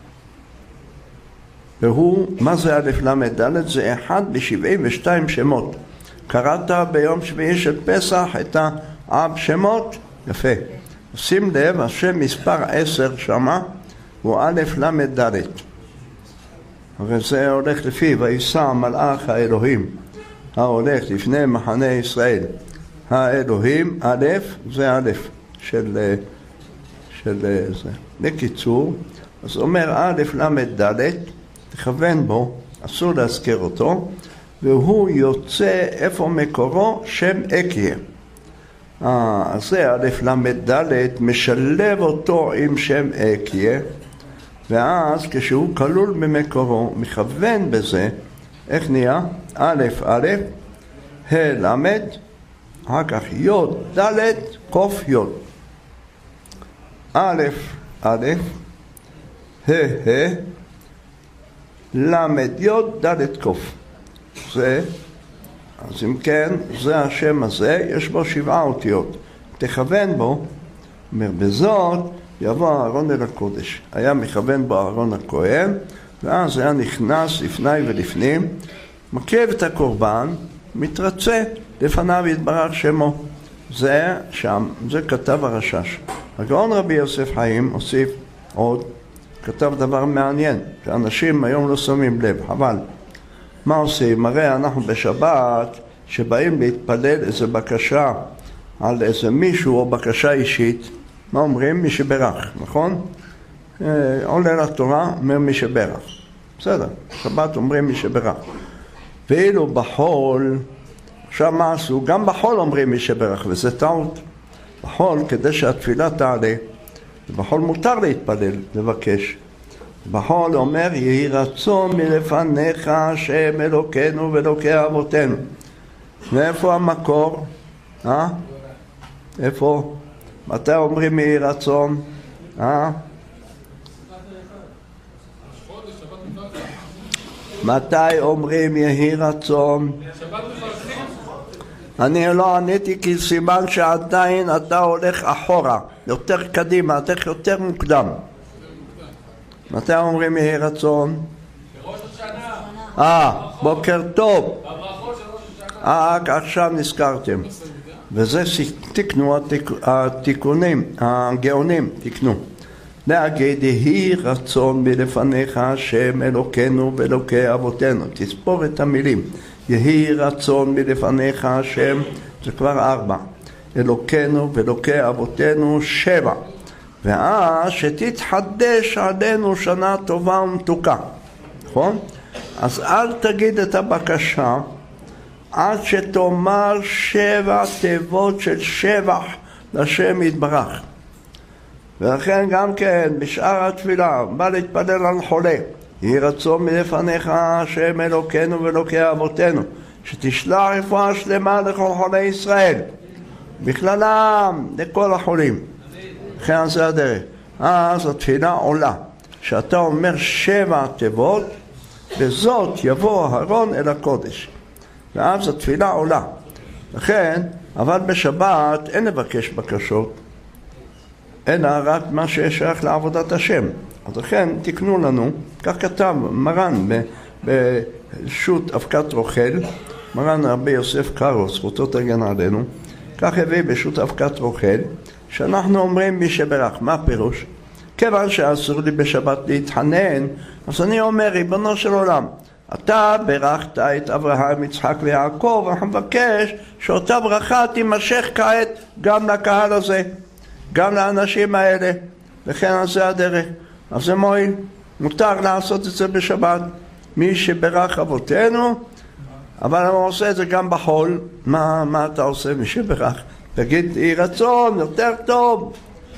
והוא, מה זה א' למד ד'? זה 1 ב-72 שמות. קראת ביום שביעי של פסח את האב שמות? יפה. שים לב, השם מספר 10 שמה הוא א' למד ד', הרי זה הולך לפי ויסע מלאך האלוהים ההולך לפני מחנה ישראל. האלוהים, א', זה א' של זה. בקיצור, אז אומר א' למד ד', תכוון בו, אסור להזכיר אותו, והוא יוצא איפה מקורו? שם אקיה. אז זה א' למד ד', משלב אותו עם שם אקיה, ואז כשהוא כלול במקורו, מכוון בזה, איך נהיה? א' א', ה' למד, אחר כך י' ד' קוף י'. א' א', ה' ה', למד י' ד' קוף. זה, אז אם כן, זה השם הזה, יש בו 7 אותיות. תכוון בו, אומר, בזאת יבוא אהרון אל הקודש. היה מכוון בו אהרון הכהן, ואז היה נכנס לפני ולפנים, מקריב את הקורבן, מתרצה, לפניו יתברך שמו. זה שם, זה כתב הרשש. הגאון רבי יוסף חיים הוסיף עוד, כתב דבר מעניין, שאנשים היום לא שמים לב, חבל. מה עושים? הרי אנחנו בשבת, שבאים להתפלל איזו בקשה על איזה מישהו או בקשה אישית, מה אומרים? מי שברך, נכון? עולה לתורה, אומר מי שברך. בסדר, שבת אומרים מי שברך. ואילו בחול, עכשיו מה עשו? גם בחול אומרים מי שברך, וזה טעות. בחול, כדי שהתפילה תעלה, בחול מותר להתפלל, לבקש. בחול אומר, יהי רצון מלפניך השם אלוקינו ואלוקי אבותינו. מאיפה המקור? איפה? מתי אומרים יהי רצון? מתי אומרים יהי רצון? אני לא עניתי כי סימן שעדיין אתה הולך אחורה, יותר קדימה, אתה יותר מוקדם. מתי אומרים יהי רצון? בראש השנה. בוקר טוב. בברכות של ראש השנה. עכשיו נזכרתם. וזה תקנו התיקונים, הגאונים תקנו. להגיד יהי רצון מלפניך השם אלוקינו ואלוקי אבותינו. תספור את המילים. יהי רצון מלפניך השם, זה כבר 4. אלוקינו ואלוקי אבותינו 7. ואז שתתחדש עלינו שנה טובה ומתוקה. נכון? אז אל תגיד את הבקשה עד שתאמר 7 תיבות של שבח לשם יתברך. ולכן גם כן בשאר התפילה בא להתפלל על חולה, יהי רצון מלפניך השם אלוקינו ואלוקי אבותינו, שתשלח רפואה שלמה לכל חולי ישראל, בכללם לכל החולים. לכן זה הדרך. אז התפילה עולה, שאתה אומר 7 תיבות, וזאת יבוא אהרון אל הקודש. ואז התפילה עולה. לכן, אבל בשבת אין לבקש בקשות, אלא רק מה ששייך לעבודת השם. אז לכן תקנו לנו, כך כתב מרן בשו"ת אבקת רוכל, מרן רבי יוסף קארו, זכותו תגן עלינו, כך הביא בשו"ת אבקת רוכל, שאנחנו אומרים מי שברך. מה הפירוש? כיוון שאסור לי בשבת להתחנן, אז אני אומר, ריבונו של עולם, אתה ברכת את אברהם, יצחק ויעקב, אנחנו מבקש שאותה ברכה תימשך כעת גם לקהל הזה, גם לאנשים האלה, וכן על זה הדרך. אז זה מועיל, מותר לעשות את זה בשבת. מי שברך אבותינו, אבל הוא עושה את זה גם בחול. מה אתה עושה מי שברך? תגיד, יהי רצון, יותר טוב,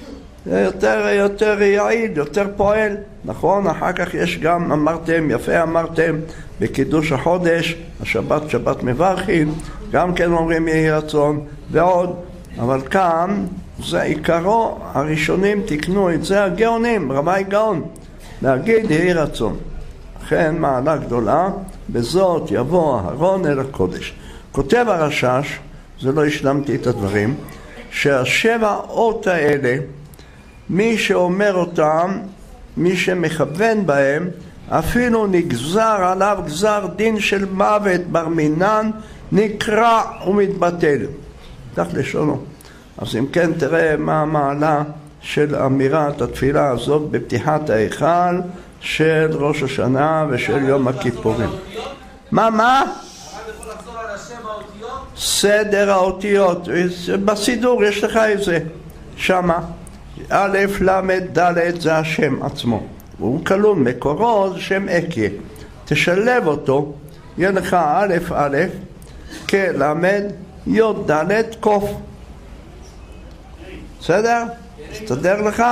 יותר יעיל, יותר פועל. נכון, אחר כך יש גם, אמרתם, יפה אמרתם, בקידוש החודש, השבת, שבת מברכין, גם כן אומרים יהי רצון, ועוד. אבל כאן, זה עיקרו, הראשונים תקנו את זה, הגאונים, רבי גאון, להגיד יהי רצון. לכן מעלה גדולה, בזאת יבוא אהרון אל הקודש. כותב הרשש, זה לא השלמתי את הדברים, שהשבע אות האלה, מי שאומר אותם, מי שמכוון בהם, אפילו נגזר עליו גזר דין של מוות בר מינן, נקרע ומתבטל. כך לשונו. אז אם כן תראה מה המעלה של אמירת התפילה הזאת בפתיחת ההיכל של ראש השנה ושל יום הכיפורים. מה? סדר האותיות. בסידור יש לך את זה. שמה. א', ל', ד' זה השם עצמו. הוא כלול מקורו, זה שם אקיה. תשלב אותו, יהיה לך א', א', כל', י', ד', קוף. בסדר? תסתדר לך?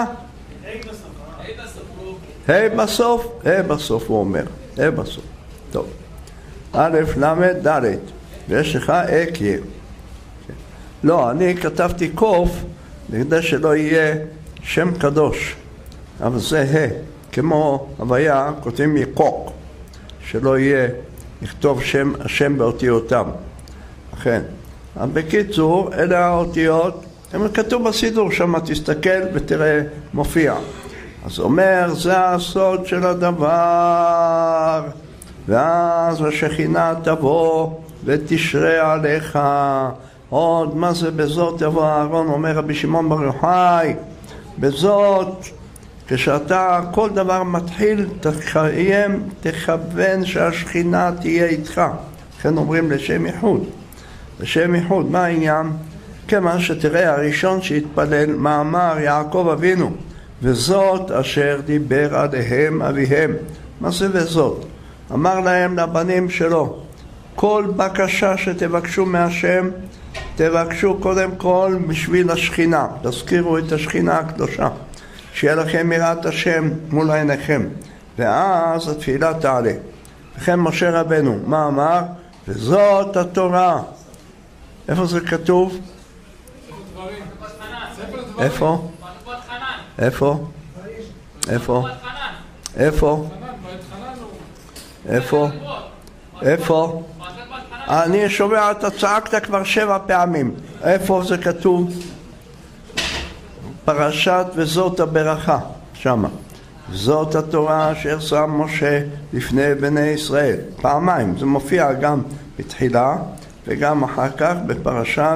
ה' בסוף? ה' בסוף הוא אומר. ה' בסוף. טוב. א', ל', ד'. ויש לך אקיה. לא, אני כתבתי קוף כדי שלא יהיה שם קדוש. אבל זה ה'. כמו הוויה כותבים יקוק. שלא יהיה, לכתוב השם באותיותם. אכן. אבל בקיצור, אלה האותיות. הם כתוב בסידור שם, תסתכל ותראה מופיע. אז אומר, זה הסוד של הדבר, ואז השכינה תבוא ותשרה עליך, עוד מה זה בזאת יבוא אהרון, אומר רבי שמעון בר יוחאי, בזאת כשאתה כל דבר מתחיל תקיים, תכוון שהשכינה תהיה איתך. לכן אומרים לשם ייחוד. לשם ייחוד, מה העניין? כמה שתראה הראשון שהתפלל מאמר יעקב אבינו, וזאת אשר דיבר עליהם אביהם. מה זה וזאת? אמר להם לבנים שלו, כל בקשה שתבקשו מהשם, תבקשו קודם כל בשביל השכינה. תזכירו את השכינה הקדושה, שיהיה לכם יראת השם מול עיניכם, ואז התפילה תעלה. לכן משה רבנו, מה אמר? וזאת התורה. איפה זה כתוב? איפה? איפה? איפה? איפה? איפה? איפה? אני שומע, אתה צעקת כבר 7 פעמים. איפה זה כתוב? פרשת וזאת הברכה, שמה. זאת התורה אשר שם משה לפני בני ישראל. פעמיים, זה מופיע גם בתחילה וגם אחר כך בפרשת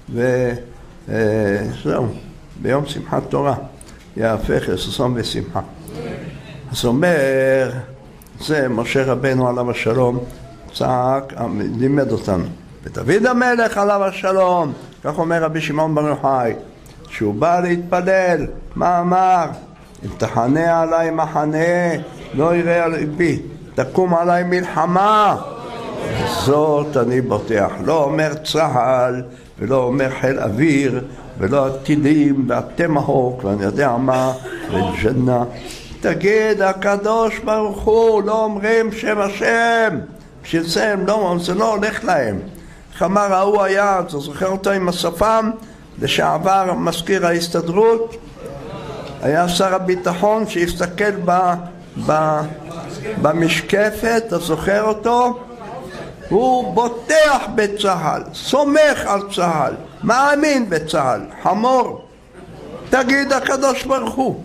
וזהו, ביום שמחת תורה יהפך לששון ושמחה. אז אומר, זה משה רבנו עליו השלום צעק, לימד אותנו. ודוד המלך עליו השלום, כך אומר רבי שמעון בר יוחאי, שהוא בא להתפלל, מה אמר? אם תחנה עליי מחנה, לא יראה על ליבי, תקום עליי מלחמה, זאת אני בוטח. לא אומר צהל, ולא אומר חיל אוויר, ולא הטילים והתמהוק, ואני יודע מה, וג'נה. תגיד, הקדוש ברוך הוא, לא אומרים שם השם, בשביל זה זה לא הולך להם. איך אמר ההוא היה, אתה זוכר אותו עם השפם, לשעבר מזכיר ההסתדרות, היה שר הביטחון שהסתכל במשקפת, אתה זוכר אותו? הוא בוטח בצהל, סומך על צהל, מאמין בצהל, חמור. תגיד הקדוש ברוך הוא.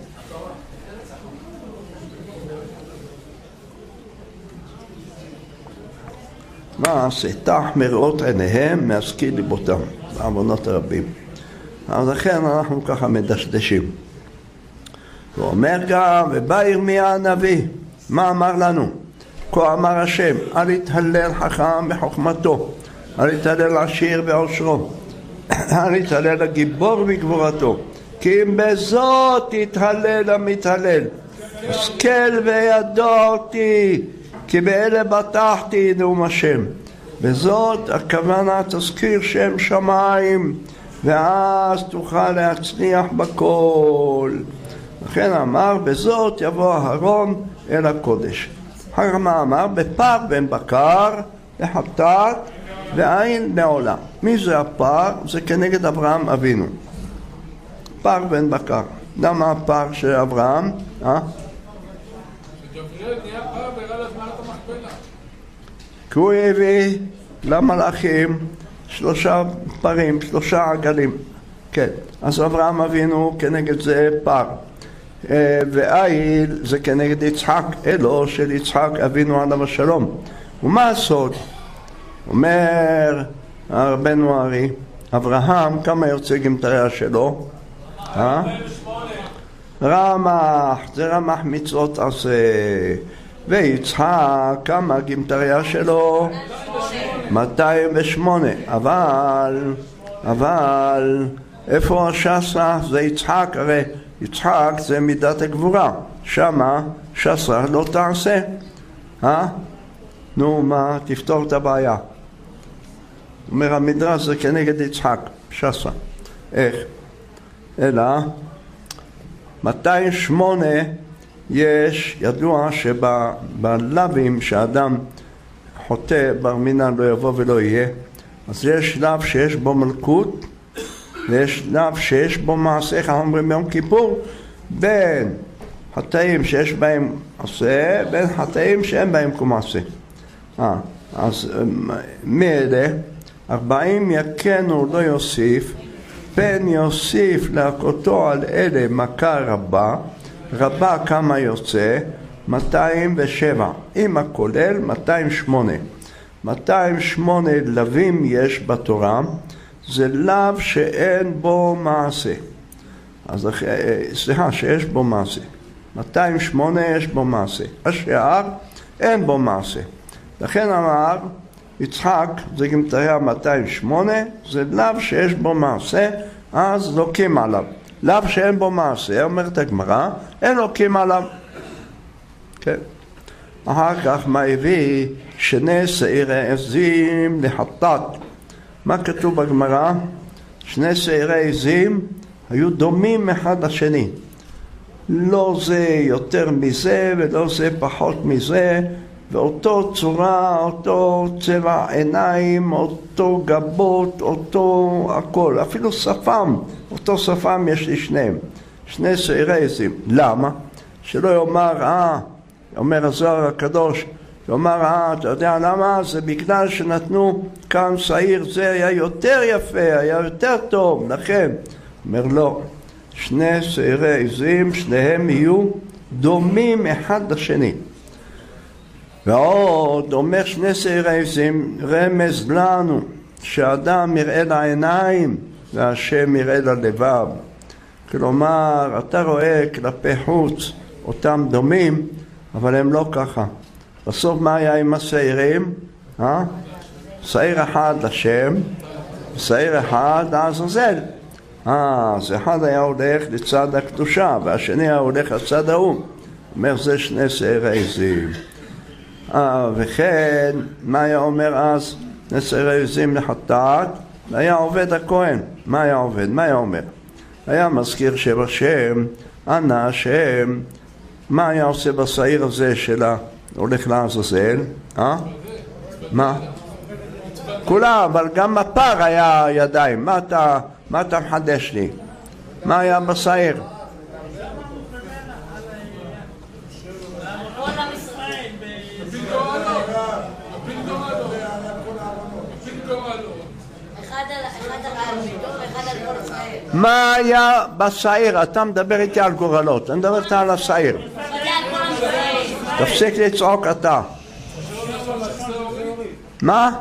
מה סתח מראות עיניהם מהשכיל ליבותם בעוונות הרבים. אז לכן אנחנו ככה מדשדשים. הוא אומר גם, ובא ירמיה הנביא, מה אמר לנו? כה אמר השם, אל יתהלל חכם בחוכמתו, אל יתהלל עשיר בעושרו, אל יתהלל הגיבור בגבורתו, כי אם בזאת יתהלל המתהלל. השכל וידע אותי, כי באלה בטחתי נאום השם. בזאת הכוונה תזכיר שם שמיים, ואז תוכל להצליח בכל. לכן אמר, בזאת יבוא אהרון אל הקודש. אחר מה אמר? בפר בן בקר, לחטאת ועין לעולה. מי זה הפר? זה כנגד אברהם אבינו. פר בן בקר. למה הפר של אברהם? שגבריאל נהיה פר והראה לה מערת המכפלה. כי הוא הביא למלאכים 3 פרים, 3 עגלים. כן, אז אברהם אבינו כנגד זה פר. ואיל זה כנגד יצחק, אלו של יצחק אבינו עליו השלום. ומה הסוד? אומר רבנו ארי, אברהם כמה יוצא גמטריה שלו? 48. רמח, זה רמח מצוות עשה. ויצחק כמה גמטריה שלו? 208. אבל איפה השסה? זה יצחק, הרי יצחק זה מידת הגבורה, שמה שסה לא תעשה. נו מה, תפתור את הבעיה. אומר המדרש זה כנגד יצחק, שסה. איך? אלא 208 יש, ידוע שבלווים שאדם חוטא בר מינן לא יבוא ולא יהיה, אז יש שלב שיש בו מלכות ויש שלב שיש בו מעשה, איך אומרים ביום כיפור, בין חטאים שיש בהם עשה, בין חטאים שאין בהם כמעשה. אז מאלה 40 יקנו לא יוסיף, פן יוסיף להכותו על אלה מכה רבה, רבה כמה יוצא? 207, עם הכולל 208. 208 לווים יש בתורה, זה לאו שאין בו מעשה. אז סליחה, שיש בו מעשה. 208 יש בו מעשה. השאר אין בו מעשה. לכן אמר יצחק, זה גמטריה 208, זה לאו שיש בו מעשה, אז לוקים עליו. לאו שאין בו מעשה, אומרת הגמרא, אין לוקים עליו. כן. אחר כך מה הביא? שני שעירי עזים לחטאת. מה כתוב בגמרא? שני שעירי עזים היו דומים אחד לשני. לא זה יותר מזה ולא זה פחות מזה, ואותו צורה, אותו צבע עיניים, אותו גבות, אותו הכל, אפילו שפם, אותו שפם יש לי שניהם, שני שעירי עזים. למה? שלא יאמר, אומר הזוהר הקדוש, יאמר, אתה יודע למה? זה בגלל שנתנו כאן שעיר, זה היה יותר יפה, היה יותר טוב, לכן. אומר לא, שני שעירי עזים, שניהם יהיו דומים אחד לשני. ועוד אומר שני שעירי עזים רמז לנו שאדם יראה לעיניים והשם יראה ללבב. כלומר, אתה רואה כלפי חוץ אותם דומים, אבל הם לא ככה. בסוף מה היה עם השעירים? שעיר אחד לשם, שעיר אחד לעזאזל. אז אחד היה הולך לצד הקדושה והשני היה הולך לצד ההוא. אומר זה שני שעירי עזים. וכן, מה היה אומר אז? שני שעירי עזים לחטאת, היה עובד הכהן. מה היה עובד? מה היה אומר? היה מזכיר שם השם, אנא השם. מה היה עושה בשעיר הזה שלה? הולך לעזאזל? מה? כולה, אבל גם בפר היה ידיים. מה אתה מחדש לי? מה היה בשעיר? מה היה בשעיר? אתה מדבר איתי על גורלות, אני מדבר איתי על השעיר. תפסיק לצעוק אתה. מה?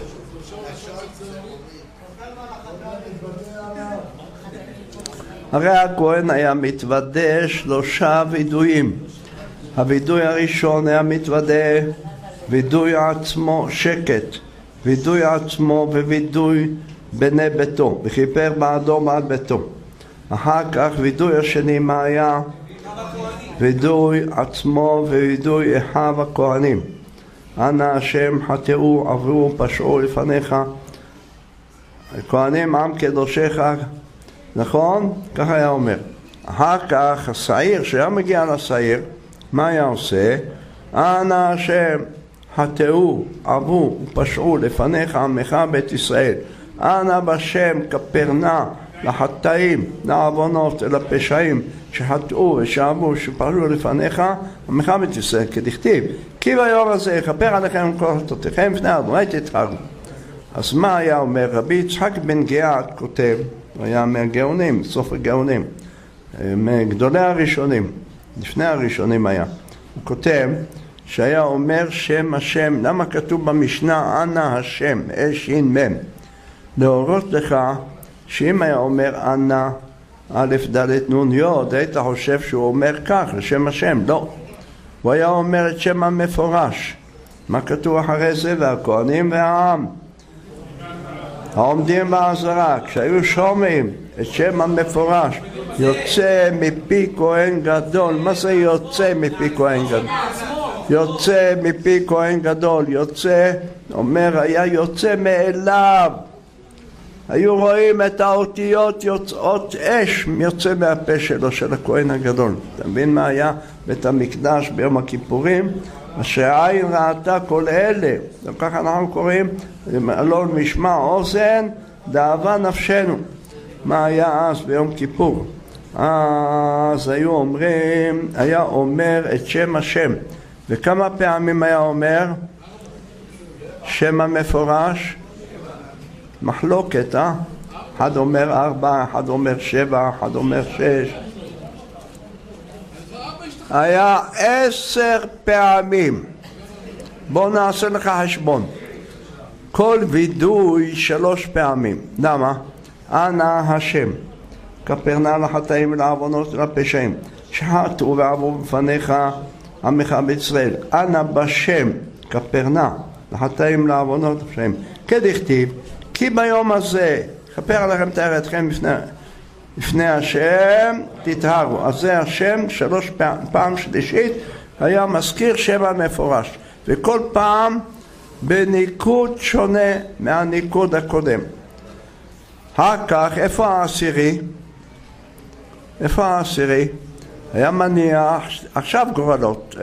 הרי הכהן היה מתוודה 3 וידויים. הוידוי הראשון היה מתוודה וידוי עצמו שקט, וידוי עצמו ווידוי בני ביתו, וכיפר בעדו בעד ביתו. אחר כך וידוי השני מה היה? וידוי עצמו ווידוי אחיו הכהנים. אנא השם חטאו עברו פשעו לפניך, הכהנים עם קדושך, נכון? ככה היה אומר. אחר כך השעיר, שהיה מגיע לשעיר, מה היה עושה? אנא השם חטאו עברו ופשעו לפניך עמך בית ישראל, אנא בשם כפרנה לחטאים, לעוונות, לפשעים שחטאו ושעבו שפעלו לפניך עמך בית ישראל, כדכתיב כי ביום הזה יכפר עליכם כל חטאותיכם לפני אדוני תתחרו. אז מה היה אומר? רבי יצחק בן גהת כותב, הוא היה מהגאונים, סוף הגאונים, מגדולי הראשונים, לפני הראשונים היה, הוא כותב שהיה אומר שם השם. למה כתוב במשנה אנא השם, שין מם? להורות לך שאם היה אומר אנא א' ד' נ' י', היית חושב שהוא אומר כך לשם השם. לא, הוא היה אומר את שם המפורש. מה כתוב אחרי זה? והכהנים והעם העומדים בעזרה, כשהיו שומעים את שם המפורש, יוצא מפי כהן גדול. מה זה יוצא מפי כהן גדול? יוצא מפי כהן גדול, יוצא, אומר, היה יוצא מאליו. היו רואים את האותיות יוצאות אש, יוצא מהפה שלו, של הכהן הגדול. אתה מבין מה היה בית המקדש ביום הכיפורים? שהעין ראתה כל אלה, וככה אנחנו קוראים, אלון משמע אוזן, דאבה נפשנו. מה היה אז ביום כיפור? אז היו אומרים, היה אומר את שם השם. וכמה פעמים היה אומר שם המפורש? מחלוקת, אחד אומר 4, אחד אומר 7, אחד אומר 6. היה 10 פעמים. בוא נעשה לך חשבון. כל וידוי 3 פעמים. למה? אנא השם, כפרנה לחטאים ולעוונות ולפשעים, שחטאו ועברו בפניך עמך בישראל. אנא בשם, כפרנה לחטאים ולעוונות ולפשעים. כדכתיב, כי ביום הזה כפר עליכם תארתכם לפני השם תטהרו. אז זה השם 3 פעם שלישית היה מזכיר שם המפורש, וכל פעם בניקוד שונה מהניקוד הקודם. כך, איפה העשירי? איפה העשירי? היה מניח, עכשיו גורלות,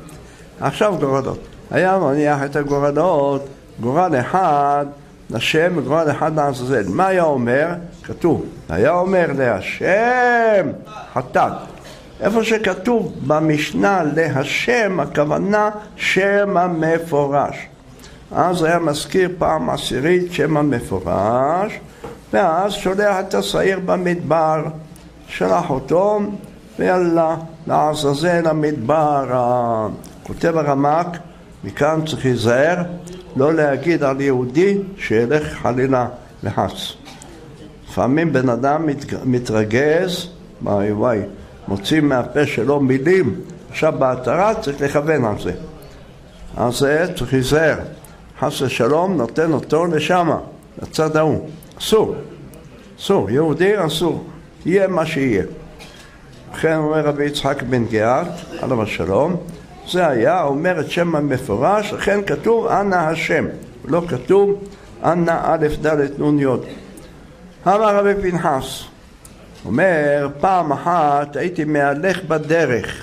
היה מניח את הגורלות, גורל אחד לשם וגורל אחד לעזאזל. מה היה אומר? כתוב, היה אומר להשם חטאת. איפה שכתוב במשנה להשם, הכוונה שם המפורש. אז היה מזכיר פעם עשירית שם המפורש, ואז שולח את השעיר במדבר, שלח אותו ויאללה לעזאזל המדבר. כותב הרמ"ק, מכאן צריך להיזהר לא להגיד על יהודי שילך חלילה לחץ. לפעמים בן אדם מתרגז, וואי, מוצאים מהפה שלו מילים, עכשיו בהתרה צריך לכוון על זה. אז זה צריך להיזהר. חס ושלום נותן אותו לשמה, לצד ההוא. אסור, יהודי אסור, יהיה מה שיהיה. לכן אומר רבי יצחק בן גהת, עליו השלום, זה היה אומר את שם המפורש, לכן כתוב אנא השם, לא כתוב אנא א' ד' נ' י'. אמר רבי פנחס, אומר, פעם אחת הייתי מהלך בדרך,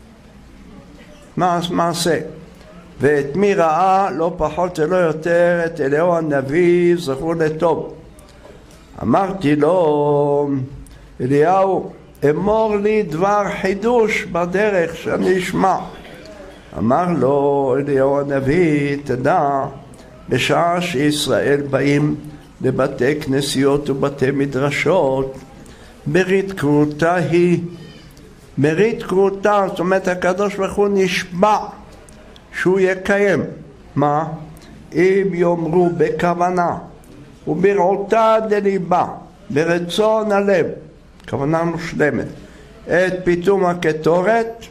מעשה, ואת מי ראה לא פחות ולא יותר את אליהו הנביא זכור לטוב. אמרתי לו, אליהו, אמור לי דבר חידוש בדרך שאני אשמע. אמר לו אליהו הנביא, תדע, בשעה שישראל באים לבתי כנסיות ובתי מדרשות, ברית כרותה היא, ברית כרותה, זאת אומרת הקדוש ברוך הוא נשבע שהוא יקיים. מה? אם יאמרו בכוונה וברעותה דליבה, ברצון הלב, כוונה מושלמת, את פיתום הקטורת,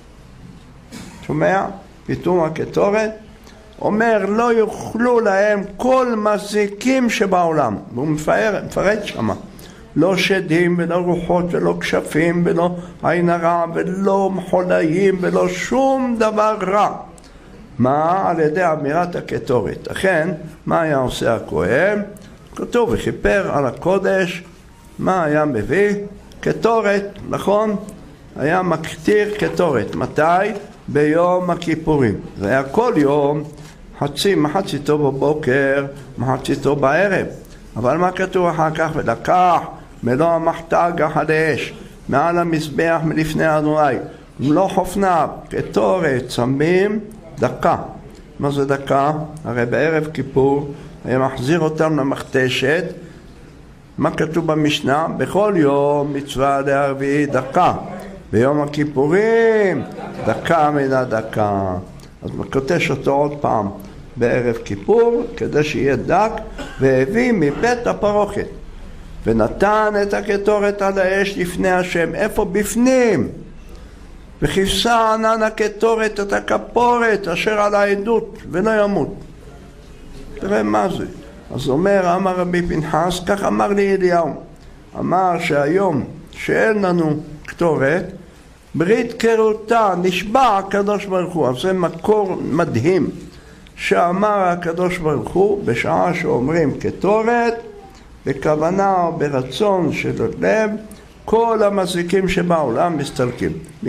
שומע? פיתום הקטורת, אומר לא יוכלו להם כל מזיקים שבעולם, והוא מפרט שמה, לא שדים ולא רוחות ולא כשפים ולא עין הרע ולא מחולאים ולא שום דבר רע. מה? על ידי אמירת הקטורת. אכן, מה היה עושה הכהן? כתוב וכיפר על הקודש, מה היה מביא? קטורת, נכון? היה מקטיר קטורת. מתי? ביום הכיפורים. זה היה כל יום, מחציתו בבוקר, מחציתו בערב. אבל מה כתוב אחר כך? ולקח מלוא המחתג על האש, מעל המזבח מלפני אדוני, מלוא חופניו, קטורת, צמים, דקה. מה זה דקה? הרי בערב כיפור היה מחזיר אותם למכתשת. מה כתוב במשנה? בכל יום מצווה לערבי דקה, ביום הכיפורים דקה מן הדקה. אז מקוטש אותו עוד פעם בערב כיפור כדי שיהיה דק, והביא מבית הפרוכת ונתן את הקטורת על האש לפני השם. איפה? בפנים. וכיסה ענן הקטורת את הכפורת אשר על העדות ולא ימות. תראה מה זה. אז אומר, אמר רבי פנחס, כך אמר לי אליהו, אמר שהיום שאין לנו קטורת, ברית קרותה, נשבע הקדוש ברוך הוא. אז זה מקור מדהים שאמר הקדוש ברוך הוא בשעה שאומרים קטורת, בכוונה או ברצון של לב, כל המזיקים שבעולם מסתלקים.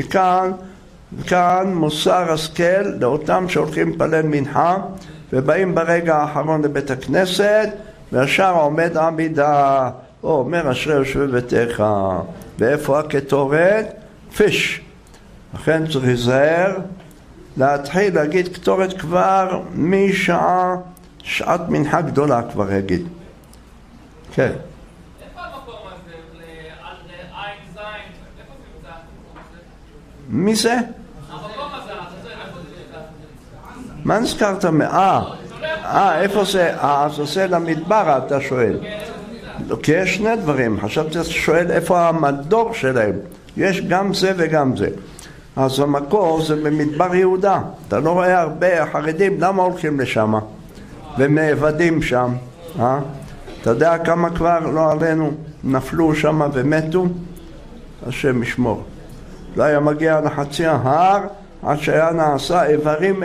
מכאן מוסר השכל לאותם שהולכים פלל מנחה ובאים ברגע האחרון לבית הכנסת, והשאר עומד עמידה, או אומר אשרי יושבי ביתך. ואיפה הקטורת? פיש. לכן צריך להיזהר להתחיל להגיד קטורת כבר משעה, שעת מנחה גדולה כבר יגיד. כן. איפה המקום הזה? על עין זין? איפה זה נמצא? מי זה? המקום הזה, איפה זה נמצא? מה נזכרת? שולח איפה זה? העזאזל המדבר, אתה שואל. כי יש שני דברים, חשבתי שאתה שואל איפה המדור שלהם. יש גם זה וגם זה. אז המקור זה במדבר יהודה. אתה לא רואה הרבה חרדים, למה הולכים לשם? ומעבדים שם. אתה יודע כמה כבר לא עלינו נפלו שם ומתו? השם ישמור. לא היה מגיע לחצי ההר עד שהיה נעשה איברים.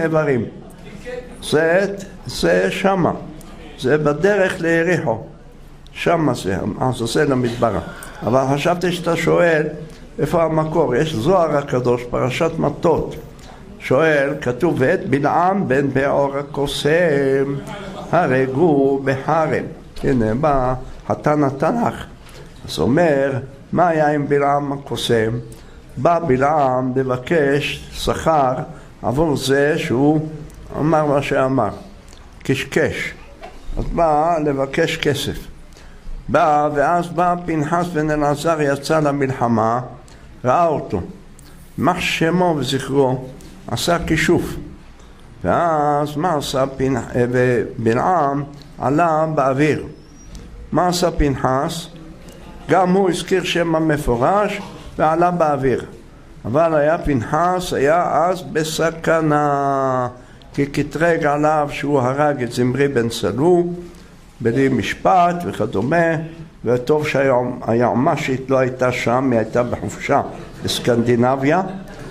זה שמה. זה בדרך ליריחו. שמה זה, העזאזל המדבר. אבל חשבתי שאתה שואל איפה המקור. יש זוהר הקדוש, פרשת מטות. שואל, כתוב, ואת בלעם בן בעור הקוסם הרגו בחרם. הנה בא חתן התנ"ך. אז אומר, מה היה עם בלעם הקוסם? בא בלעם לבקש שכר עבור זה שהוא אמר מה שאמר, קשקש. אז בא לבקש כסף. ואז בא פנחס בן אלעזר, יצא למלחמה, ראה אותו, מח שמו וזכרו, עשה כישוף. ואז מה עשה בלעם? עלה באוויר. מה עשה פנחס? גם הוא הזכיר שם המפורש ועלה באוויר. אבל היה פנחס, היה אז בסכנה, כי קטרג עליו שהוא הרג את זמרי בן סלו בלי משפט וכדומה, וטוב שהיועמ"שית לא הייתה שם, היא הייתה בחופשה בסקנדינביה.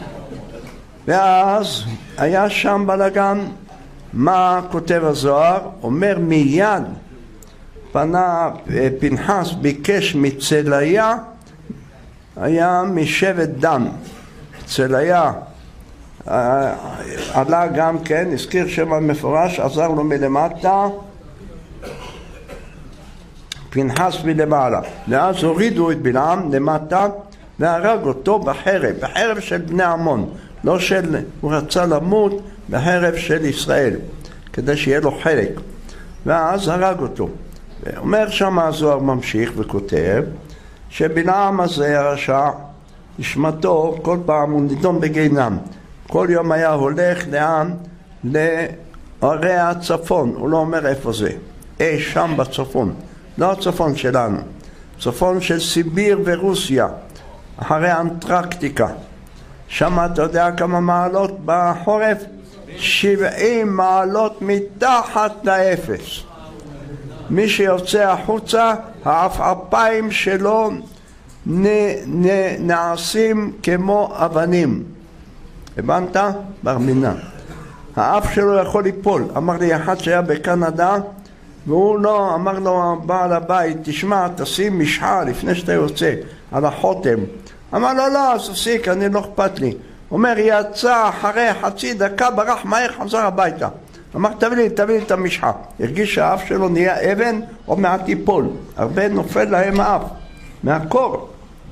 ואז היה שם בלגן. מה כותב הזוהר? אומר מיד פנה פנחס, ביקש מצליה, היה משבט דן. צליה עלה גם כן, הזכיר שם המפורש, עזר לו מלמטה, פנחס מלמעלה. ואז הורידו את בלעם למטה והרג אותו בחרב של בני עמון. לא של, הוא רצה למות בחרב של ישראל, כדי שיהיה לו חלק. ואז הרג אותו. ואומר שם הזוהר ממשיך וכותב, שבלעם הזה הרשע, נשמתו כל פעם הוא נידון בגיהנום. כל יום היה הולך לאן? לערי הצפון. הוא לא אומר איפה זה. שם בצפון. לא הצפון שלנו. צפון של סיביר ורוסיה. אחרי אנטרקטיקה. שם אתה יודע כמה מעלות בחורף? 70 מעלות מתחת לאפס. מי שיוצא החוצה, העפעפיים שלו נעשים כמו אבנים. הבנת? בר מינן. האף שלו יכול ליפול. אמר לי אחד שהיה בקנדה, והוא לא, אמר לו בעל הבית, תשמע, תשים משחה לפני שאתה יוצא על החותם. אמר לו, לא, אז תסיק, אני לא אכפת לי. אומר, יצא אחרי חצי דקה, ברח מהר, חזר הביתה. אמר, תביא לי את המשחה. הרגיש שהאף שלו נהיה אבן, או מעט ייפול. הרבה נופל להם האף, מהקור.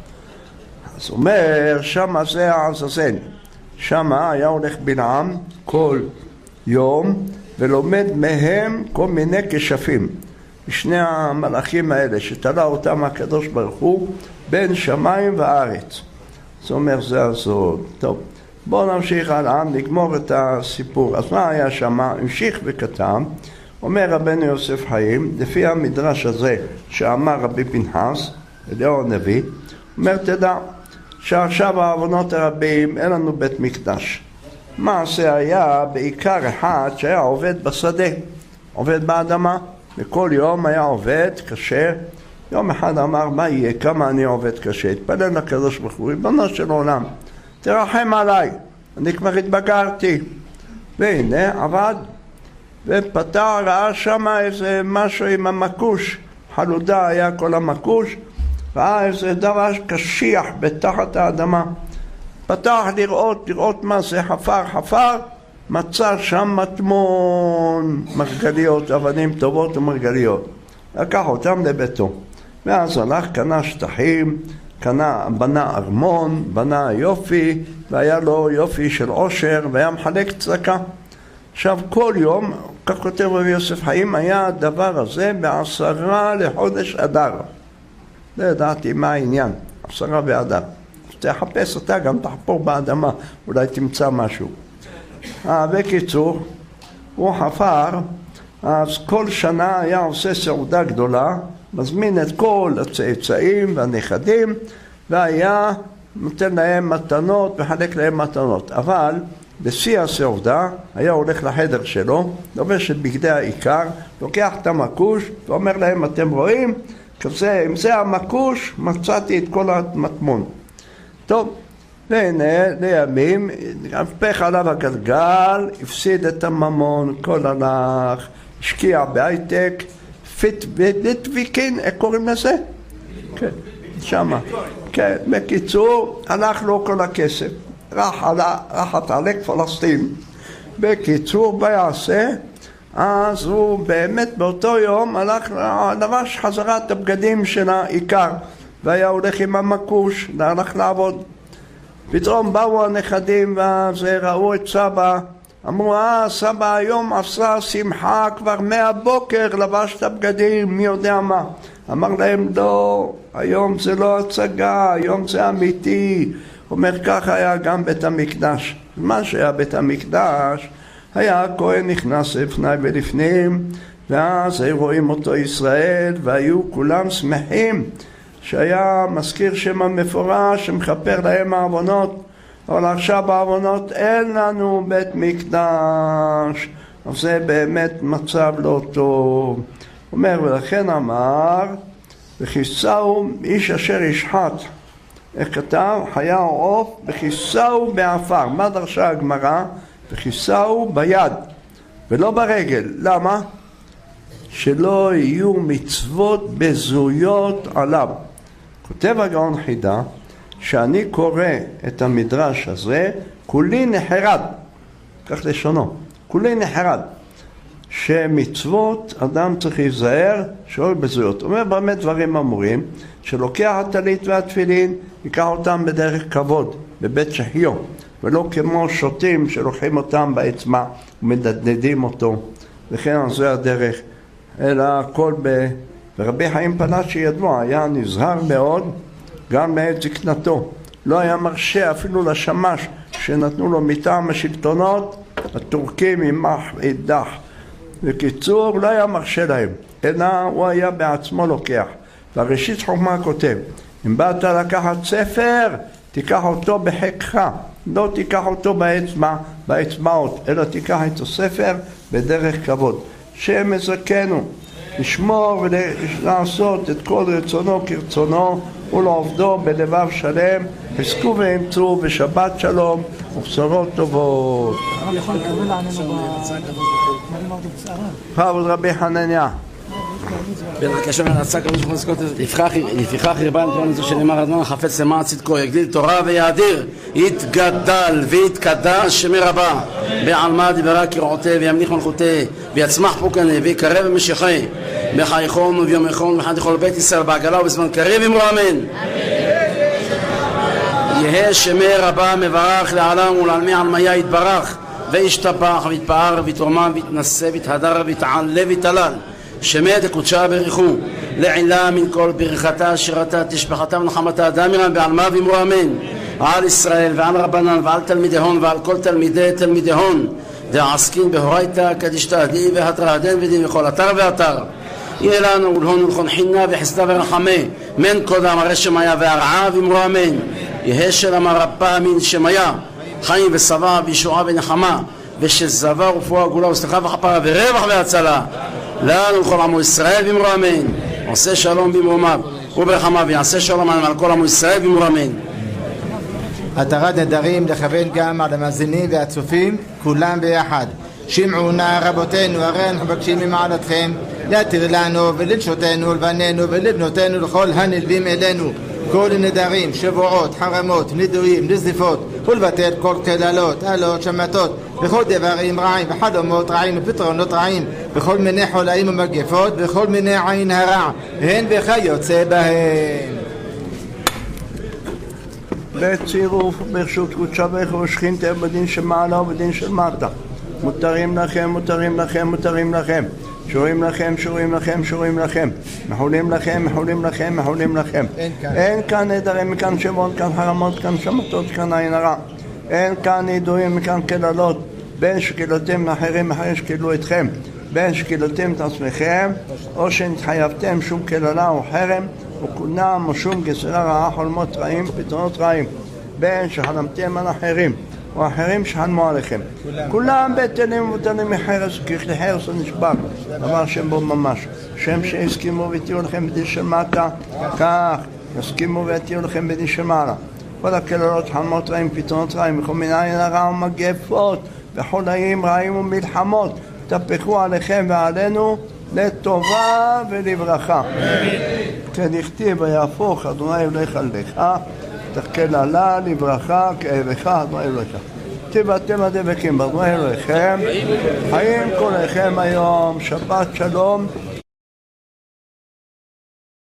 אז אומר, שמה זה העזאזל. שמה היה הולך בלעם כל יום, ולומד מהם כל מיני כשפים. שני המלאכים האלה, שתלה אותם הקדוש ברוך הוא, בין שמיים וארץ. זאת אומרת, זה הסוד. טוב, בואו נמשיך הלאה, נגמור את הסיפור. אז מה היה שמה? המשיך וכתב, אומר רבנו יוסף חיים, לפי המדרש הזה שאמר רבי פנחס, אליהו הנביא, אומר, תדע, שעכשיו העוונות הרבים, אין לנו בית מקדש. מעשה היה בעיקר אחד שהיה עובד בשדה, עובד באדמה, וכל יום היה עובד קשה. יום אחד אמר, מה יהיה, כמה אני עובד קשה? התפלל לקדוש ברוך הוא, ריבונו של עולם, תרחם עליי, אני כבר התבגרתי. והנה עבד, ופתר, ראה שם איזה משהו עם המקוש, חלודה היה כל המקוש, ראה איזה דבר קשיח בתחת האדמה. פתח לראות מה זה, חפר, מצא שם מטמון, מרגליות, אבנים טובות ומרגליות. לקח אותם לביתו. ואז הלך, קנה שטחים, בנה ארמון, בנה יופי, והיה לו יופי של עושר, והיה מחלק צדקה. עכשיו כל יום, כך כותב רבי יוסף חיים, היה הדבר הזה ב10 לחודש אדר. לא ידעתי מה העניין, 10 באדר. תחפש אותה, גם תחפור באדמה, אולי תמצא משהו. בקיצור, הוא חפר, אז כל שנה היה עושה סעודה גדולה, מזמין את כל הצאצאים והנכדים, והיה נותן להם מתנות וחלק להם מתנות. אבל בשיא הסעודה היה הולך לחדר שלו, לובש את בגדי העיקר, לוקח את המקוש ואומר להם, אתם רואים? כזה, אם זה המקוש, מצאתי את כל המטמון. טוב, והנה לימים, הפך עליו הגלגל, הפסיד את הממון, כל הלך, השקיע בהייטק, פיטוויקין, איך קוראים לזה? כן, שמה. כן, בקיצור, הלך לו כל הכסף. רחת עלק פלסטין. בקיצור, ביעשה, אז הוא באמת באותו יום הלך, לבש חזרה את הבגדים של העיקר, והיה הולך עם המקוש, הלך לעבוד. פתאום באו הנכדים וראו את סבא, אמרו, סבא היום עשה שמחה כבר מהבוקר, לבש את הבגדים, מי יודע מה. אמר להם, לא, היום זה לא הצגה, היום זה אמיתי. אומר, ככה היה גם בית המקדש. מה שהיה בית המקדש, היה הכהן נכנס לפני ולפנים, ואז היו רואים אותו ישראל, והיו כולם שמחים, שהיה מזכיר שם המפורש, שמכפר להם העוונות. אבל עכשיו בעוונות אין לנו בית מקדש, אז זה באמת מצב לא טוב. אומר, ולכן אמר, וכיסהו איש אשר ישחט, איך כתב? חיה או עוף, וכיסהו בעפר. מה דרשה הגמרא? וכיסהו ביד ולא ברגל. למה? שלא יהיו מצוות בזויות עליו. כותב הגאון חידה, שאני קורא את המדרש הזה, כולי נחרד, כך לשונו, כולי נחרד, שמצוות אדם צריך להיזהר שלא בזויות. אומר במה דברים אמורים, שלוקח הטלית והתפילין, ייקח אותם בדרך כבוד, בבית שחיו, ולא כמו שוטים שלוקחים אותם באצבע ומדדדים אותו, וכן על זה הדרך, אלא הכל ורבי חיים פלאשי ידוע, היה נזהר מאוד גם מעת זקנתו, לא היה מרשה אפילו לשמש שנתנו לו מטעם השלטונות, הטורקים עם אידך. בקיצור, לא היה מרשה להם, אלא הוא היה בעצמו לוקח. והראשית חוכמה כותב, אם באת לקחת ספר, תיקח אותו בחיקך, לא תיקח אותו באצבעות, אלא תיקח את הספר בדרך כבוד. שם מזכנו, לשמור ולעשות את כל רצונו כרצונו, ולעובדו בלבב שלם, חזקו ואמצו ושבת שלום ובשורות טובות. הרב יכול לקבל עלינו בכבוד רבי חנניה. בבקשה מנצק לפיכך הרבה נתון לזה שנאמר אדון החפץ למען צדקו יגדיל תורה ויאדיר יתגדל ויתקדש שמי רבה בעלמא דיברה קראותי וימליך מלכותי ויצמח פוקנה ויקרב ומשכי בחייכון וביומכון וחד לכל בית ישראל בעגלה ובזמן קריב אמרו אמן. יהא שמי רבה מברך לעולם ולעלמי עלמיה יתברך וישתבח ויתפאר ויתרומם ויתנשא ויתהדר ויתעלה ויתהלל שמי דקודשה בריחו לעילה מן כל ברכתה שירתה תשבחתה ונחמתה דמירם בעלמה ואמרו אמן. על ישראל ועל רבנן ועל תלמידהון ועל כל תלמידי תלמידהון דעסקין בהורייתא קדישתא די והתרא דין ודין וכל אתר ואתר יהיה לנו ולהון ולכון חינה וחסדה ורחמה מן קודם הרי שמיה והרעה ואמרו אמן. יהא שלמה רבה מן שמיה חיים ושבע וישועה ונחמה ושזבה ורפואה גאולה וסליחה וכפרה ורווח והצלה לנו לכל עמו ישראל ואמרו אמן. עושה שלום במרומיו וברחמיו ויעשה שלום על כל עמו ישראל ואמרו אמן. התרת נדרים לכוון גם על המאזינים והצופים כולם ביחד. שמעו נא רבותינו, הרי אנחנו מבקשים ממעלתכם להתיר לנו ולנשותנו ולבנינו ולבנותינו לכל הנלווים אלינו כל נדרים, שבועות, חרמות, נידויים, נזיפות ולבטל כל קללות, עלות, שמתות וכל דברים רעים וחלומות רעים ופתרונות רעים וכל מיני חולאים ומגפות וכל מיני עין הרע הן וכיוצא בהן. בצירוף ברשות קודשך ושכינתם בדין שמעלה ובדין של מטה. מותרים לכם, מותרים לכם, מותרים לכם. שורים לכם, שורים לכם, שורים לכם. מחולים לכם, מחולים לכם, מחולים לכם. אין כאן נדרים, מכאן שבועות, כאן חרמות, כאן שמתות, כאן עין הרע. אין כאן נידויים, מכאן קללות. בין שקילותם לאחרים, אחרי שקילו אתכם. בין שקילתם את עצמכם, או שנתחייבתם שום קללה או חרם, וכולם או שום גזרה רעה, חולמות רעים, פתרונות רעים, בין שחלמתם על אחרים, או אחרים שחלמו עליכם. כולם בטלים ובטלים מחרס, ככלי חרס הנשבר, דבר שם בו ממש. שם שהסכימו ותהיו לכם בדין של מטה, כך יסכימו ותהיו לכם בדין של מעלה. כל הקללות, חלמות רעים, פתרונות רעים, וכל מיני עין הרע ומגפות, וחולאים רעים ומלחמות, תפחו עליכם ועלינו לטובה ולברכה. כן הכתיב ויהפוך אדוני אלוהיך לך, תחכה לה לברכה כאבך אדוני אלוהיך. תיבדתם הדבקים באדוני אלוהיכם, חיים כולכם היום, שבת שלום